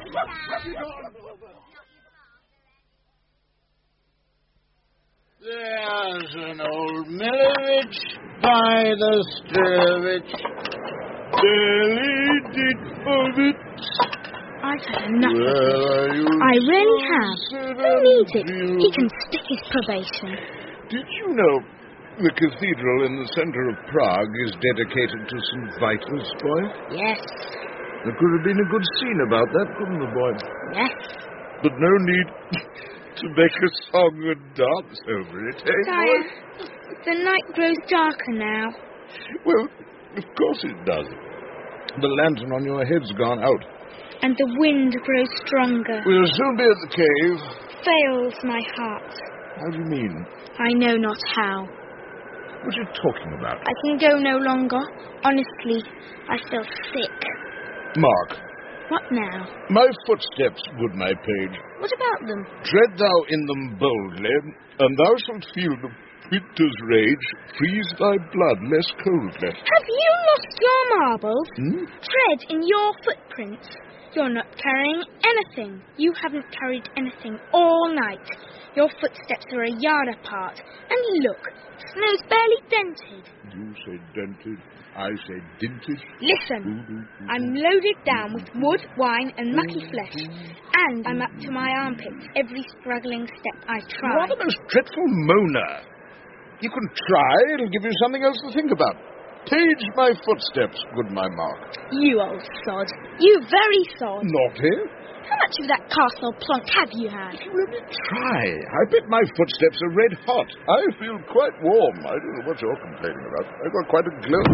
There's an old Milovich by the Strovich. Daily did of it. I've had enough of this. I really have. Who needs it? He can stick his probation. Did you know the cathedral in the centre of Prague is dedicated to St. Vitus, boy? Yes. There could have been a good scene about that, couldn't there, boy? Yes. But no need to make a song and dance over it, eh, Sire, boy? the night grows darker now. Well, of course it does. The lantern on your head's gone out. And the wind grows stronger. We'll soon be at the cave. Fails my heart. How do you mean? I know not how. What are you talking about? I can go no longer. Honestly, I feel sick. Mark. What now? My footsteps, good my page. What about them? Tread thou in them boldly, and thou shalt feel the winter's rage freeze thy blood less coldly. Have you lost your marbles? Hmm? Tread in your footprints. You're not carrying anything. You haven't carried anything all night. Your footsteps are a yard apart. And look, snow's barely dented. You say dented, I say dinted. Listen, I'm loaded down with wood, wine, and mucky flesh. And I'm up to my armpits every struggling step I try. What a most dreadful moaner. You can try, it'll give you something else to think about. Page my footsteps, good my Mark. You old sod. You very sod. Naughty. How much of that castle plunk have you had? If you only try. I bet my footsteps are red hot. I feel quite warm. I don't know what you're complaining about. I've got quite a glow.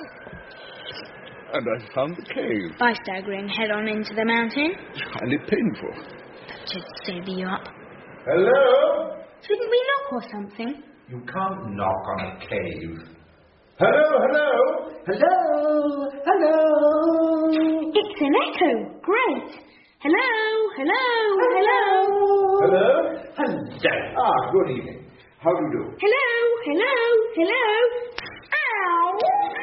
And I found the cave. By staggering head on into the mountain? It's highly painful. That should sober you up. Hello? Shouldn't we knock or something? You can't knock on a cave. Hello? Hello? Hello? It's an echo. Great. Hello? Hello? Hello? Hello. Ah, good evening. How do you do? Hello? Ow!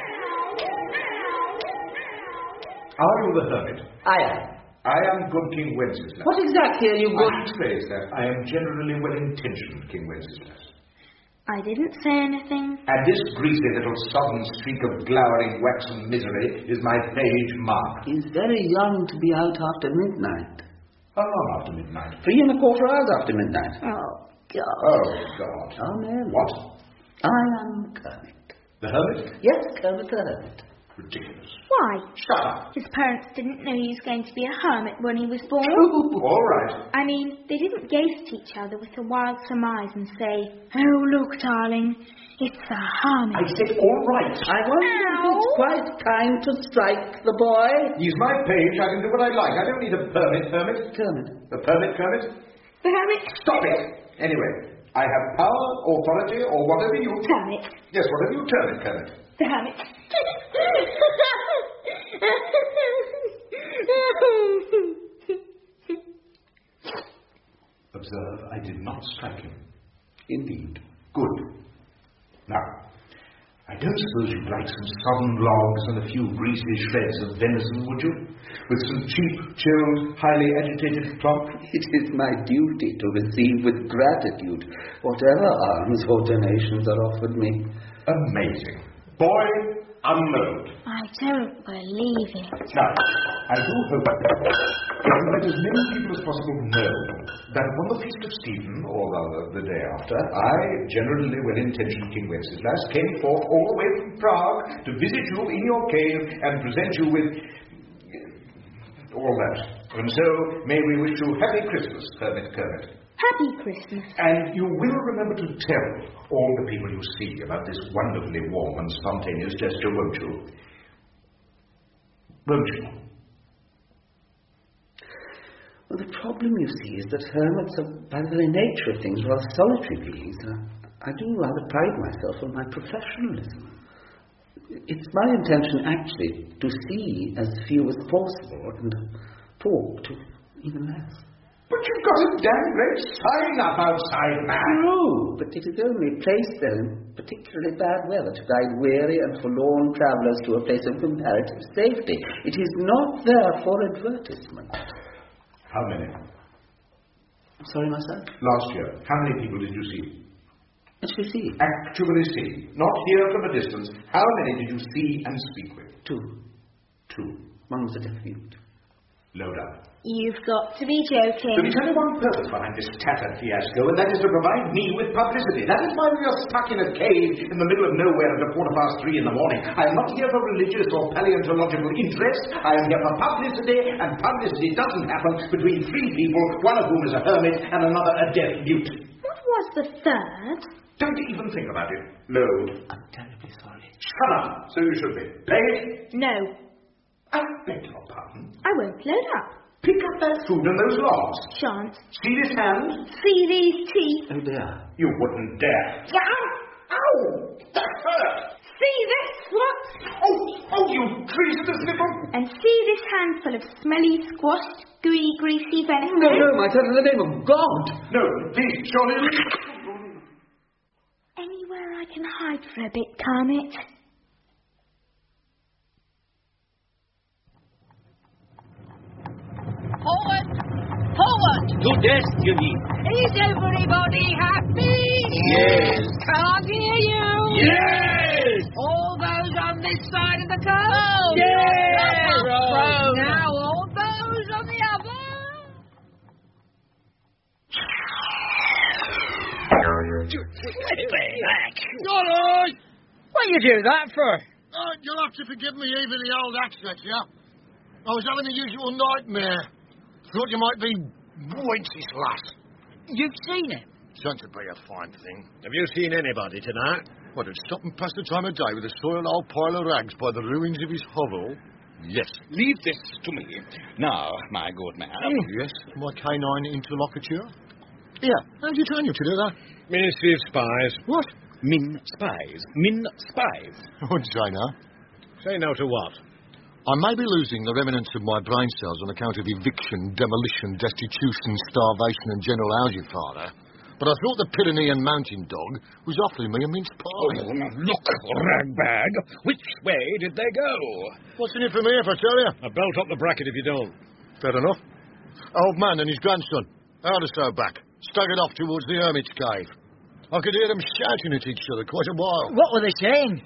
Are you the hermit? I am. I am good King Wenceslas. What exactly are you I should say that I am generally well-intentioned, King Wenceslas. I didn't say anything. And this greasy little southern streak of glowering waxen misery is my page Mark. He's very young to be out after midnight. How long after midnight? 3 1/4 hours after midnight. Oh, God. Oh, God. Amen. What? I am Kermit. The hermit? Yes, Kermit the Hermit. Ridiculous. Why? Shut up. His parents didn't know he was going to be a hermit when he was born. All right. I mean, they didn't gaze at each other with a wild surmise and say, "Oh, look, darling, it's a hermit." I said all right. I wonder if it's quite kind to strike the boy. He's my page. I can do what I like. I don't need a hermit. Kermit. A Kermit? The hermit? Stop it. Anyway, I have power, authority, or whatever you... Hermit. Yes, whatever you term it, Kermit. The hermit. Observe, I did not strike him. Indeed. Good. Now, I don't suppose you'd like some sodden logs and a few greasy shreds of venison, would you? With some cheap, chilled, highly agitated plop? It is my duty to receive with gratitude whatever alms or donations are offered me. Amazing. Boy, unload. I don't believe it. Now, I do hope to let as many people as possible know that on the Feast of Stephen, or rather the day after, I, generally well-intentioned King Wenceslas, came forth all the way from Prague to visit you in your cave and present you with all that. And so, may we wish you Happy Christmas, Hermit Kermit. Happy Christmas. And you will remember to tell all the people you see about this wonderfully warm and spontaneous gesture, won't you? Won't you? Well, the problem, you see, is that hermits are, by the very nature of things, rather solitary beings. I do rather pride myself on my professionalism. It's my intention, actually, to see as few as possible and talk to even less. But you've got a damn great sign up outside, man. True, but it is only placed there in particularly bad weather to guide weary and forlorn travellers to a place of comparative safety. It is not there for advertisement. How many? Sorry, my son? Last year. How many people did you see? Actually see? Actually see. Not hear from a distance. How many did you see and speak with? 2. 2. One was a deaf mute. Load up. You've got to be joking. There is only one purpose behind this tattered fiasco, and that is to provide me with publicity. That is why we are stuck in a cave in the middle of nowhere at 3:15 in the morning. I am not here for religious or paleontological interest. I am here for publicity, and publicity doesn't happen between 3 people, one of whom is a hermit and another a deaf mute. What was the third? Don't even think about it. Load. I'm terribly sorry. Shut up. So you should be. Play. No. I beg your pardon. I won't load up. Pick up that food and those logs. Shan't. See this hand? See these teeth? Oh, dear. You wouldn't dare. Ow! Ow! That hurt! See this? What? Oh, you treasonous little... And see this handful of smelly, squashed, gooey, greasy venison? No, my son, in the name of God! No, please, surely... Anywhere I can hide for a bit, Kermit? Forward! To destiny! Is everybody happy? Yes! Can't hear you! Yes! All those on this side of the coast? Yes! Now all those on the other? Alright! What you do that for? Oh, you'll have to forgive me even the old accent, yeah? I was having the usual nightmare. Thought you might be Wenceslas. You've seen it? Sounds to be a fine thing. Have you seen anybody tonight? What, it's stopping past the time of day with a soiled old pile of rags by the ruins of his hovel? Yes. Leave this to me. Now, my good man. Yes, my canine interlocutor. Yeah, how did you train you to do that? Ministry of Spies. What? Min spies. Min spies. I wouldn't say no. Say no to what? I may be losing the remnants of my brain cells on account of eviction, demolition, destitution, starvation and general housing fodder, but I thought the Pyrenean mountain dog was offering me a mince pie. Oh, now look, ragbag. Which way did they go? What's in it for me if I tell you? I'll belt up the bracket if you don't. Fair enough. Old man and his grandson, out or so back, staggered off towards the hermit's cave. I could hear them shouting at each other quite a while. What were they saying?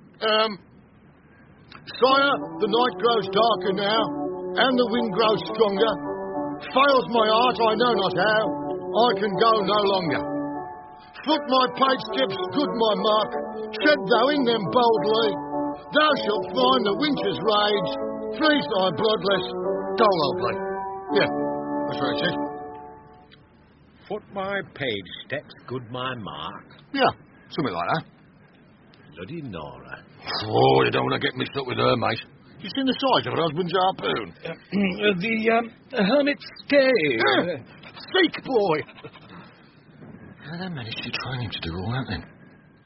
Sire, the night grows darker now, and the wind grows stronger. Fails my heart, I know not how. I can go no longer. Foot my page steps, good my mark. Tread thou in them boldly. Thou shalt find the winter's rage. Freeze thy bloodless, dolobly. Yeah, that's what it says. Foot my page steps, good my mark. Yeah, something like that. Bloody Nora. Oh, you don't want to get mixed up with her, mate. You seen the size of her husband's harpoon? The hermit's cave. Seek, boy! How they managed to train him to do all that, then?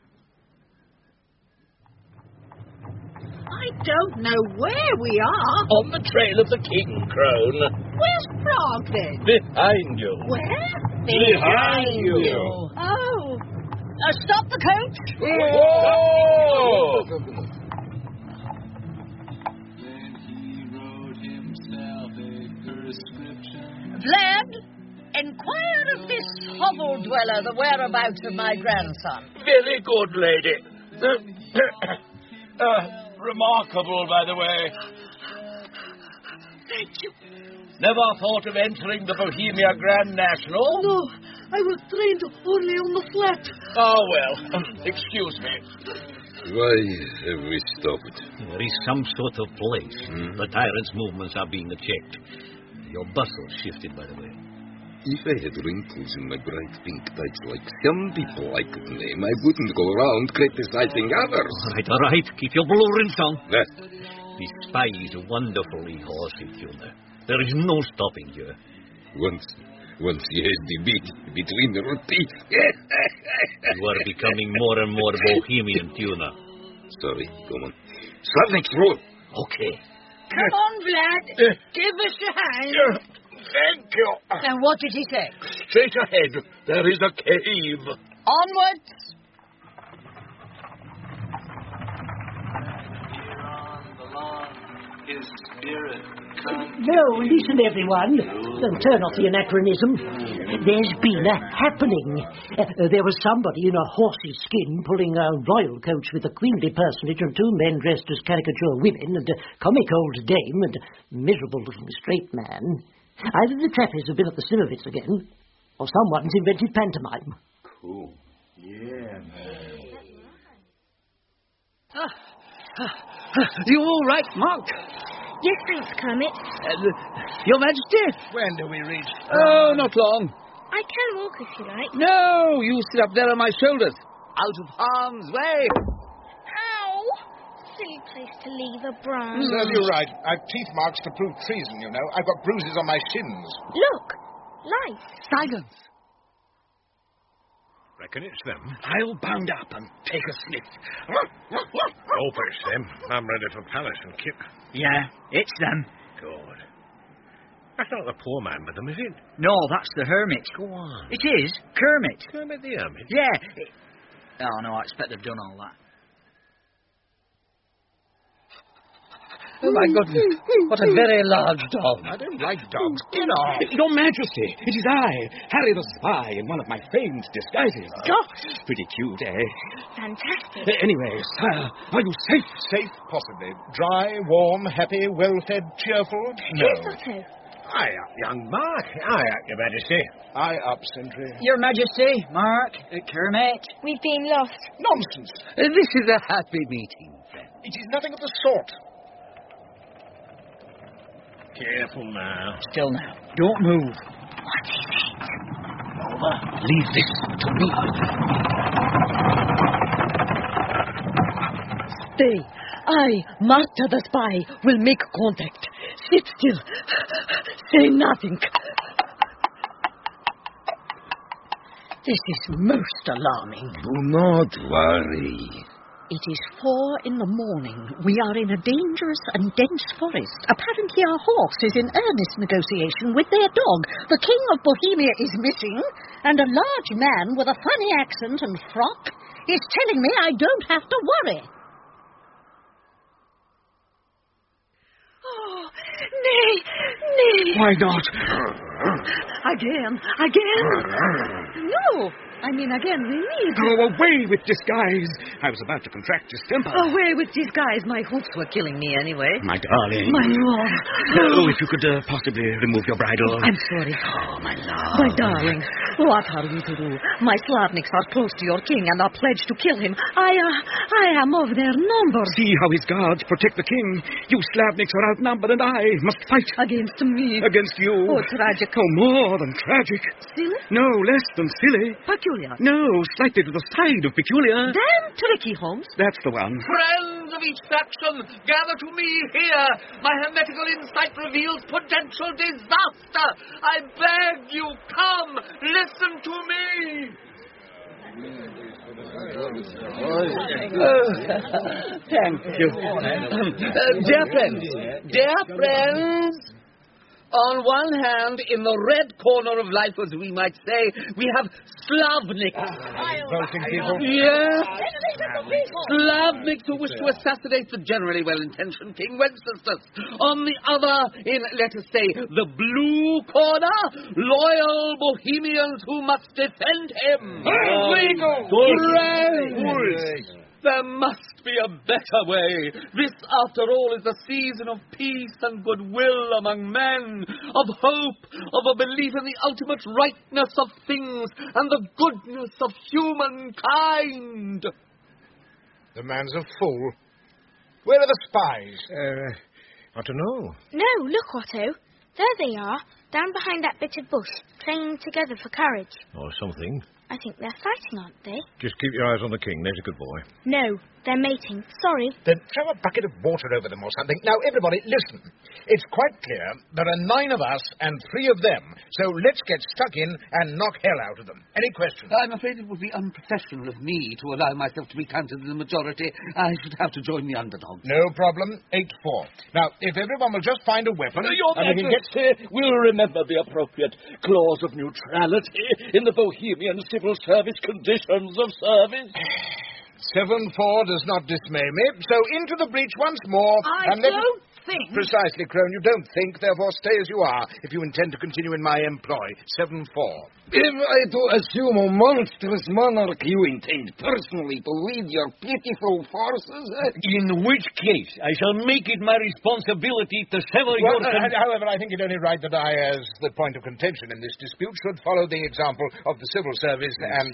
I don't know where we are. On the trail of the king, Crone. Where's Prague, then? Behind you. Where? Behind you. Oh. Stop the coach. Whoa! Vlad, inquire of this hovel dweller the whereabouts of my grandson. Very good, lady. Remarkable, by the way. Thank you. Never thought of entering the Bohemia Grand National? No, I was trained only on the flat. Oh, well, excuse me. Why have we stopped? There is some sort of place. The tyrant's movements are being checked. Your bustle's shifted, by the way. If I had wrinkles in my bright pink tights like some people like to name, I wouldn't go around criticizing others. All right. Keep your blue rinse on. That. The spy is wonderfully horsey, Tuna. There is no stopping you. Once he has the beat between the teeth. You are becoming more and more Bohemian, Tuna. Sorry, go on. Slavnik through. Okay. Come on, Vlad. Give us a hand. Thank you. And what did he say? Straight ahead, there is a cave. Onwards. His spirit No, listen, everyone. Don't turn off the anachronism. There's been a happening. There was somebody in a horsey skin pulling a royal coach with a queenly personage and two men dressed as caricature women and a comic old dame and a miserable little straight man. Either the trappies have been at the Slimovitz again, or someone's invented pantomime. Cool. Yeah, man. You all right, Mark? Yes, thanks, Kermit. Your Majesty? When do we reach? Oh, not long. I can walk if you like. No, you sit up there on my shoulders. Out of harm's way. Ow! Silly place to leave a branch. Serves you right. I've teeth marks to prove treason, you know. I've got bruises on my shins. Look! Lights. Silence. Reckon it's them. I'll bound up and take a sniff. Hope it's them. I'm ready for Palace and Kip. Yeah, it's them. Good. That's not the poor man with them, is it? No, that's the hermit. Go on. It is Kermit. Kermit the Hermit? Yeah. Oh, no, I expect they've done all that. Oh, my goodness. What a very large dog. I don't like dogs. Get off. Your Majesty, it is I, Harry the Spy, in one of my famed disguises. Gosh! Pretty cute, eh? Fantastic. Anyway, sir, are you safe? Safe, possibly. Dry, warm, happy, well-fed, cheerful? No. Yes, Otto. Aye up, young Mark. Aye up, Your Majesty. Aye up, Sentry. Your Majesty, Mark, Kermit. We've been lost. Nonsense. This is a happy meeting, friend. It is nothing of the sort. Careful now. Still now. Don't move. What is it? Over. Leave this to me. Stay. I, Marta the spy, will make contact. Sit still. Say nothing. This is most alarming. Do not worry. It is 4 a.m. We are in a dangerous and dense forest. Apparently our horse is in earnest negotiation with their dog. The King of Bohemia is missing, and a large man with a funny accent and frock is telling me I don't have to worry. Oh, nay. Why not? Again. No, I mean again, we need... Go away with disguise. I was about to contract distemper. Away with disguise. My hoofs were killing me anyway. My darling. My lord. Oh, if you could possibly remove your bridle. I'm sorry. Oh, my love. My darling, what are we to do? My Slavniks are close to your king and are pledged to kill him. I am of their number. See how his guards protect the king. You Slavniks are outnumbered and I must fight. Against me. Against you. Oh, tragic. Oh, more than tragic. Silly? No, less than silly. Peculiar. No, slightly to the side of peculiar. Damn tricky, Holmes. That's the one. Friends of each faction, gather to me here. My hermetical insight reveals potential disaster. I beg you, come, listen to me. Thank you. Dear friends, on one hand, in the red corner of life, as we might say, we have Slavniks. Revolting people. Yes. Slavniks who wish to assassinate the generally well-intentioned King Wenceslas. On the other, in, let us say, the blue corner, loyal Bohemians who must defend him. Friends! There must be a better way. This, after all, is a season of peace and goodwill among men, of hope, of a belief in the ultimate rightness of things and the goodness of humankind. The man's a fool. Where are the spies? I don't know. No, look, Otto. There they are, down behind that bit of bush, training together for courage. Or something. I think they're fighting, aren't they? Just keep your eyes on the king. There's a good boy. No, they're mating. Sorry. Then throw a bucket of water over them or something. Now, everybody, listen. It's quite clear there are 9 of us and 3 of them. So let's get stuck in and knock hell out of them. Any questions? I'm afraid it would be unprofessional of me to allow myself to be counted in the majority. I should have to join the underdogs. No problem. 8-4. Now, if everyone will just find a weapon... Your Majesty will remember the appropriate clause of neutrality in the Bohemian civil service conditions of service. 7-4 does not dismay me. So into the breach once more. I don't think... Precisely, Crone. You don't think, therefore stay as you are if you intend to continue in my employ. 7-4. If I do assume a monstrous monarch, you intend personally to lead your pitiful forces? In which case, I shall make it my responsibility to sever your... However, I think it only right that I, as the point of contention in this dispute, should follow the example of the civil service and...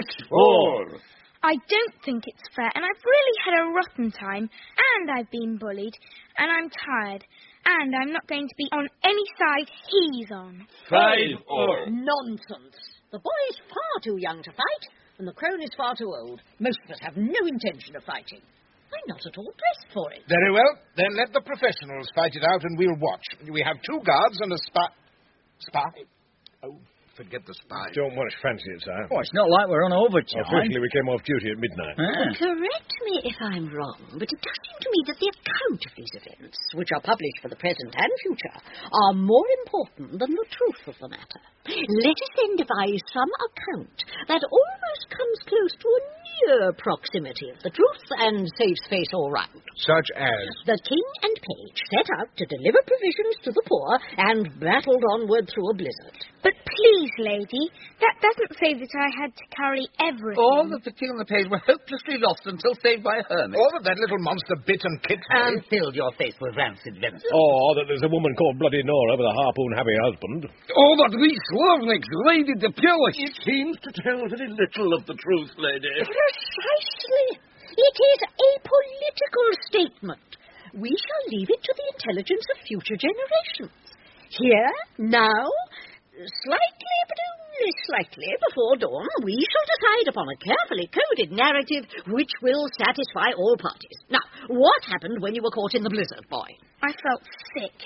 6-4. I don't think it's fair, and I've really had a rotten time, and I've been bullied, and I'm tired, and I'm not going to be on any side he's on. 5-4. Nonsense. The boy is far too young to fight, and the crone is far too old. Most of us have no intention of fighting. I'm not at all pressed for it. Very well. Then let the professionals fight it out, and we'll watch. We have 2 guards and a spy... Spy? Oh, forget the spy. Don't much fancy it, sir. Oh, it's not like we're on overtime. Officially, we came off duty at midnight. Correct me if I'm wrong, but it does seem to me that the account of these events, which are published for the present and future, are more important than the truth of the matter. Let us then devise some account that almost comes close to a near proximity of the truth and saves face all round. Such as? The king and page set out to deliver provisions to the poor and battled onward through a blizzard. But please, lady, that doesn't say that I had to carry everything. All that the king and the page were hopelessly lost until saved by a hermit. All that little monster bit and kicked me. And filled your face with rancid venison. Or that there's a woman called Bloody Nora with a harpoon-happy husband. Oh, but we Slavniks raided the palace. It seems to tell very little of the truth, lady. Precisely. It is a political statement. We shall leave it to the intelligence of future generations. Here, now, slightly, but only slightly before dawn, we shall decide upon a carefully coded narrative which will satisfy all parties. Now, what happened when you were caught in the blizzard, boy? I felt sick.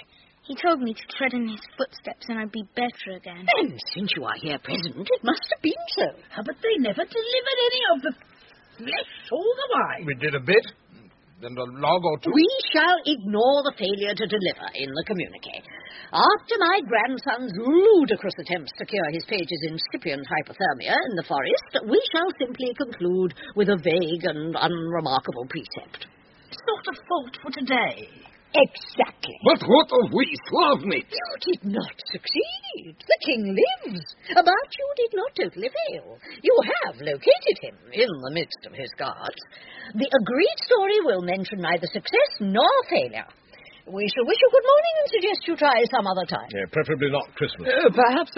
He told me to tread in his footsteps and I'd be better again. And since you are here present, it must have been so. But they never delivered any of the flesh or the wine. We did a bit. Then a log or two. We shall ignore the failure to deliver in the communique. After my grandson's ludicrous attempts to cure his page's incipient hypothermia in the forest, we shall simply conclude with a vague and unremarkable precept. Sort of fault for today. Exactly. But what of we, Slavniks? You did not succeed. The king lives. But you did not totally fail. You have located him in the midst of his guards. The agreed story will mention neither success nor failure. We shall wish you good morning and suggest you try some other time. Yeah, preferably not Christmas. Perhaps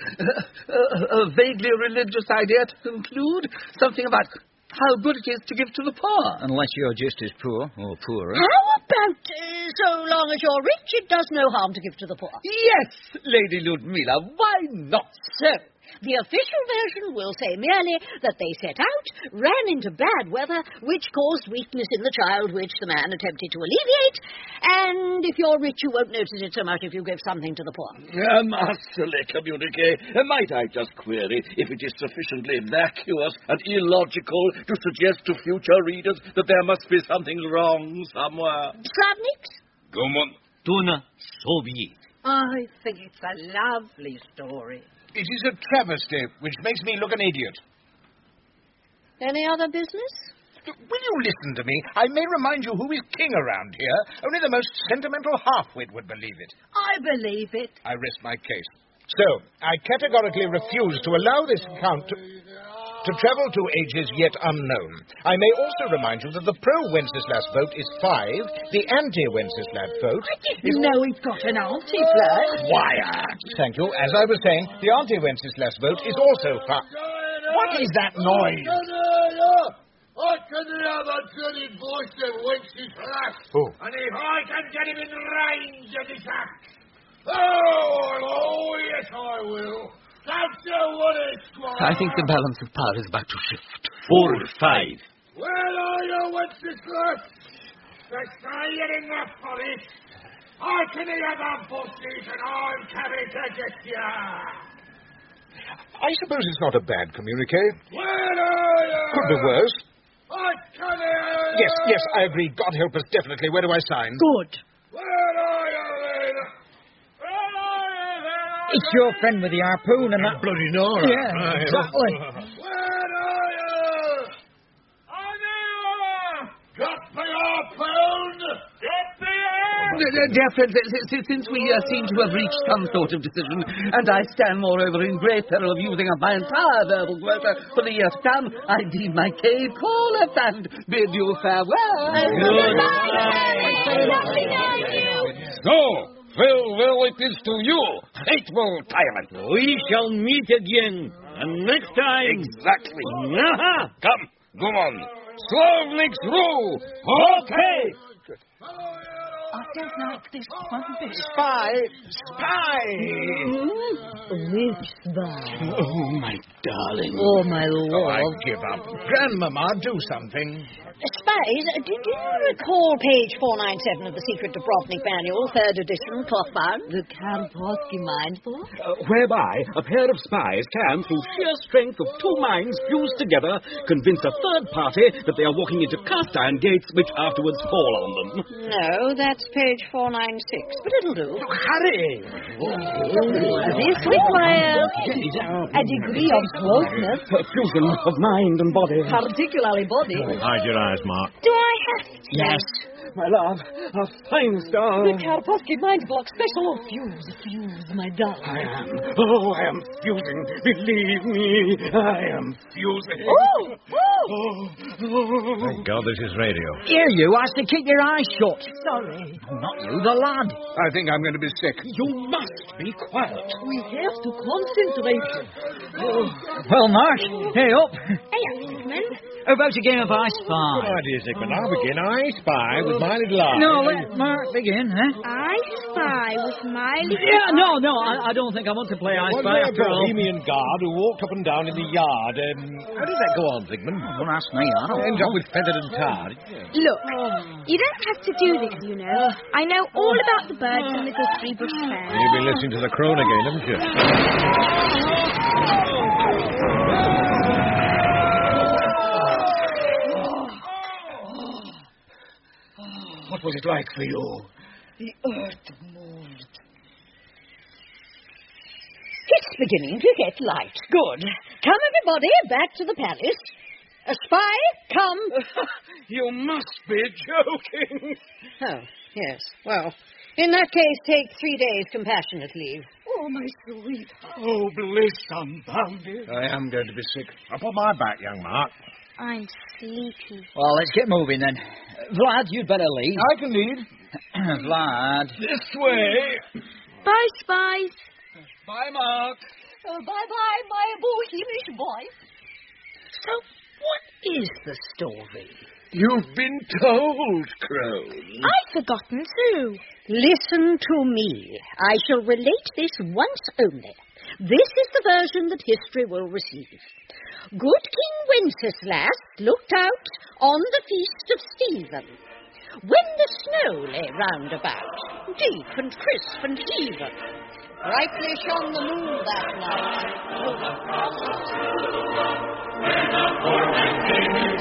a vaguely religious idea to conclude. Something about how good it is to give to the poor. Unless you're just as poor, or poorer. How about, so long as you're rich, it does no harm to give to the poor? Yes, Lady Ludmilla, why not? So, the official version will say merely that they set out, ran into bad weather, which caused weakness in the child, which the man attempted to alleviate, and if you're rich, you won't notice it so much if you give something to the poor. Masterly communique. Might I just query if it is sufficiently vacuous and illogical to suggest to future readers that there must be something wrong somewhere? Slavniks? Come on. Tuna, so be it. I think it's a lovely story. It is a travesty, which makes me look an idiot. Any other business? Will you listen to me? I may remind you who is king around here. Only the most sentimental half-wit would believe it. I believe it. I rest my case. So, I categorically refuse to allow this count to travel to ages yet unknown. I may also remind you that the pro-Wenceslas vote is 5, the anti-Wenceslas vote is... No, he's got an anti-flirt. Quiet! Thank you. As I was saying, the anti-Wenceslas vote is also 5. What is that noise? I can hear the dirty voice of Wenceslas. Oh. And if I can get him in range of his axe... Oh, yes, I will. Don't you worry, Squire. I think the balance of power is about to shift. 4-5. Where are you, Wenceslas? They say you're in the forest. I can hear the bushes and I'm coming to get you. I suppose it's not a bad communique. Where are you? Could be worse. I can hear you. Yes, I agree. God help us, definitely. Where do I sign? Good. Where are you, then? It's your friend with the harpoon and that... Bloody Nora. Yeah, exactly. Where are you? I'm here! Got the harpoon! Get the air! Dear friend, since we seem to have reached some sort of decision, and I stand, moreover, in great peril of using up my entire verbal quota for the year to come, I deem my cave call and bid you farewell. So, farewell it is to you, hateful tyrant. We shall meet again, and next time... Exactly. Aha! Come, go on. Slavniks rule. Okay. I don't like this one bit. Spy! Which spy? Oh, my darling. Oh, my lord. Oh, I give up. Grandmama, do something. Spies, do you recall page 497 of the Secret Dubrovnik Manual, 3rd edition, cloth bound? The Karpovsky Mind Book? Whereby a pair of spies can, through sheer strength of two minds fused together, convince a third party that they are walking into cast-iron gates which afterwards fall on them. No, that's page 496, but it'll do. Hurry! This requires a degree of closeness. A fusion of mind and body. Particularly body. Hide your eyes, Mark. Do I have to? Yes. My love, a fine star. The Karpovsky Mind Block special. Fuse, my darling. I am fusing. Believe me, I am fusing. Thank God this is radio. Here, you, I say keep your eyes shut. Sorry. Not you, the lad. I think I'm going to be sick. You must be quiet. We have to concentrate. Well, Mark, hey up. Hey, gentlemen. How about a game of I Spy? Good idea, Sigmund. I'll begin. I spy with my little eye. No, let Mark begin, eh? I spy with my little Yeah, no, I don't think I want to play I Was Spy there a after all. Bohemian guard who walked up and down in the yard? How did that go on, Sigmund? Don't ask me, I don't Ends up with feathered and tarred. Look, you don't have to do this, you know. I know all about the birds and the gooseberry bush fairs. You've been listening to the crone again, haven't you? What was it like for you? The earth moved. It's beginning to get light. Good. Come, everybody, back to the palace. A spy, come. You must be joking. Oh, yes. Well, in that case, take 3 days compassionate leave. Oh, my sweetheart. Oh, bliss unbounded. I am going to be sick. Up on my back, young Mark. I'm sleepy. Well, let's get moving then. Vlad, you'd better leave. I can lead. Vlad. This way. Bye, spies. Bye, Mark. Bye-bye, my bohemian boy. So, what is the story? You've been told, Crone. I've forgotten too. Listen to me. I shall relate this once only. This is the version that history will receive. Good King Wenceslas looked out on the feast of Stephen, when the snow lay round about, deep and crisp and even. Brightly shone the moon that night over the frost. When a poor man came in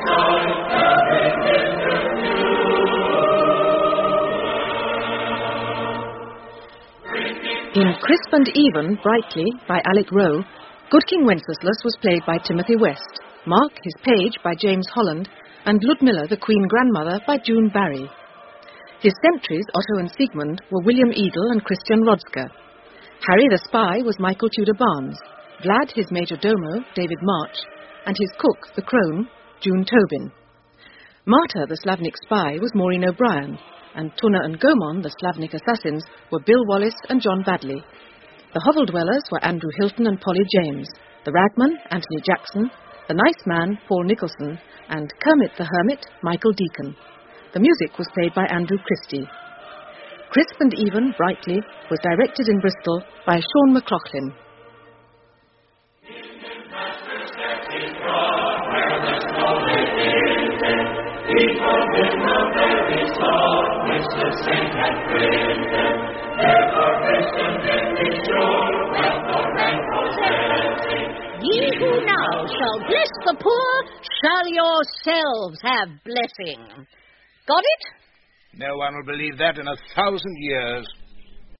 In Crisp and Even, Brightly, by Alec Rowe, Good King Wenceslas was played by Timothy West, Mark, his page, by James Holland, and Ludmilla, the Queen Grandmother, by June Barry. His sentries, Otto and Siegmund, were William Edel and Christian Rodsker. Harry the Spy was Michael Tudor Barnes, Vlad, his major domo, David March, and his cook, the crone, June Tobin. Marta, the Slavnik spy, was Maureen O'Brien, and Tunna and Gomon, the Slavnik assassins, were Bill Wallace and John Badley. The hovel dwellers were Andrew Hilton and Polly James, the ragman, Anthony Jackson, the nice man, Paul Nicholson, and Kermit the Hermit, Michael Deacon. The music was played by Andrew Christie. Crisp and Even, Brightly, was directed in Bristol by Sean McLaughlin. Ye who now shall bless the poor, shall yourselves have blessing. Got it? No one will believe that in 1,000 years.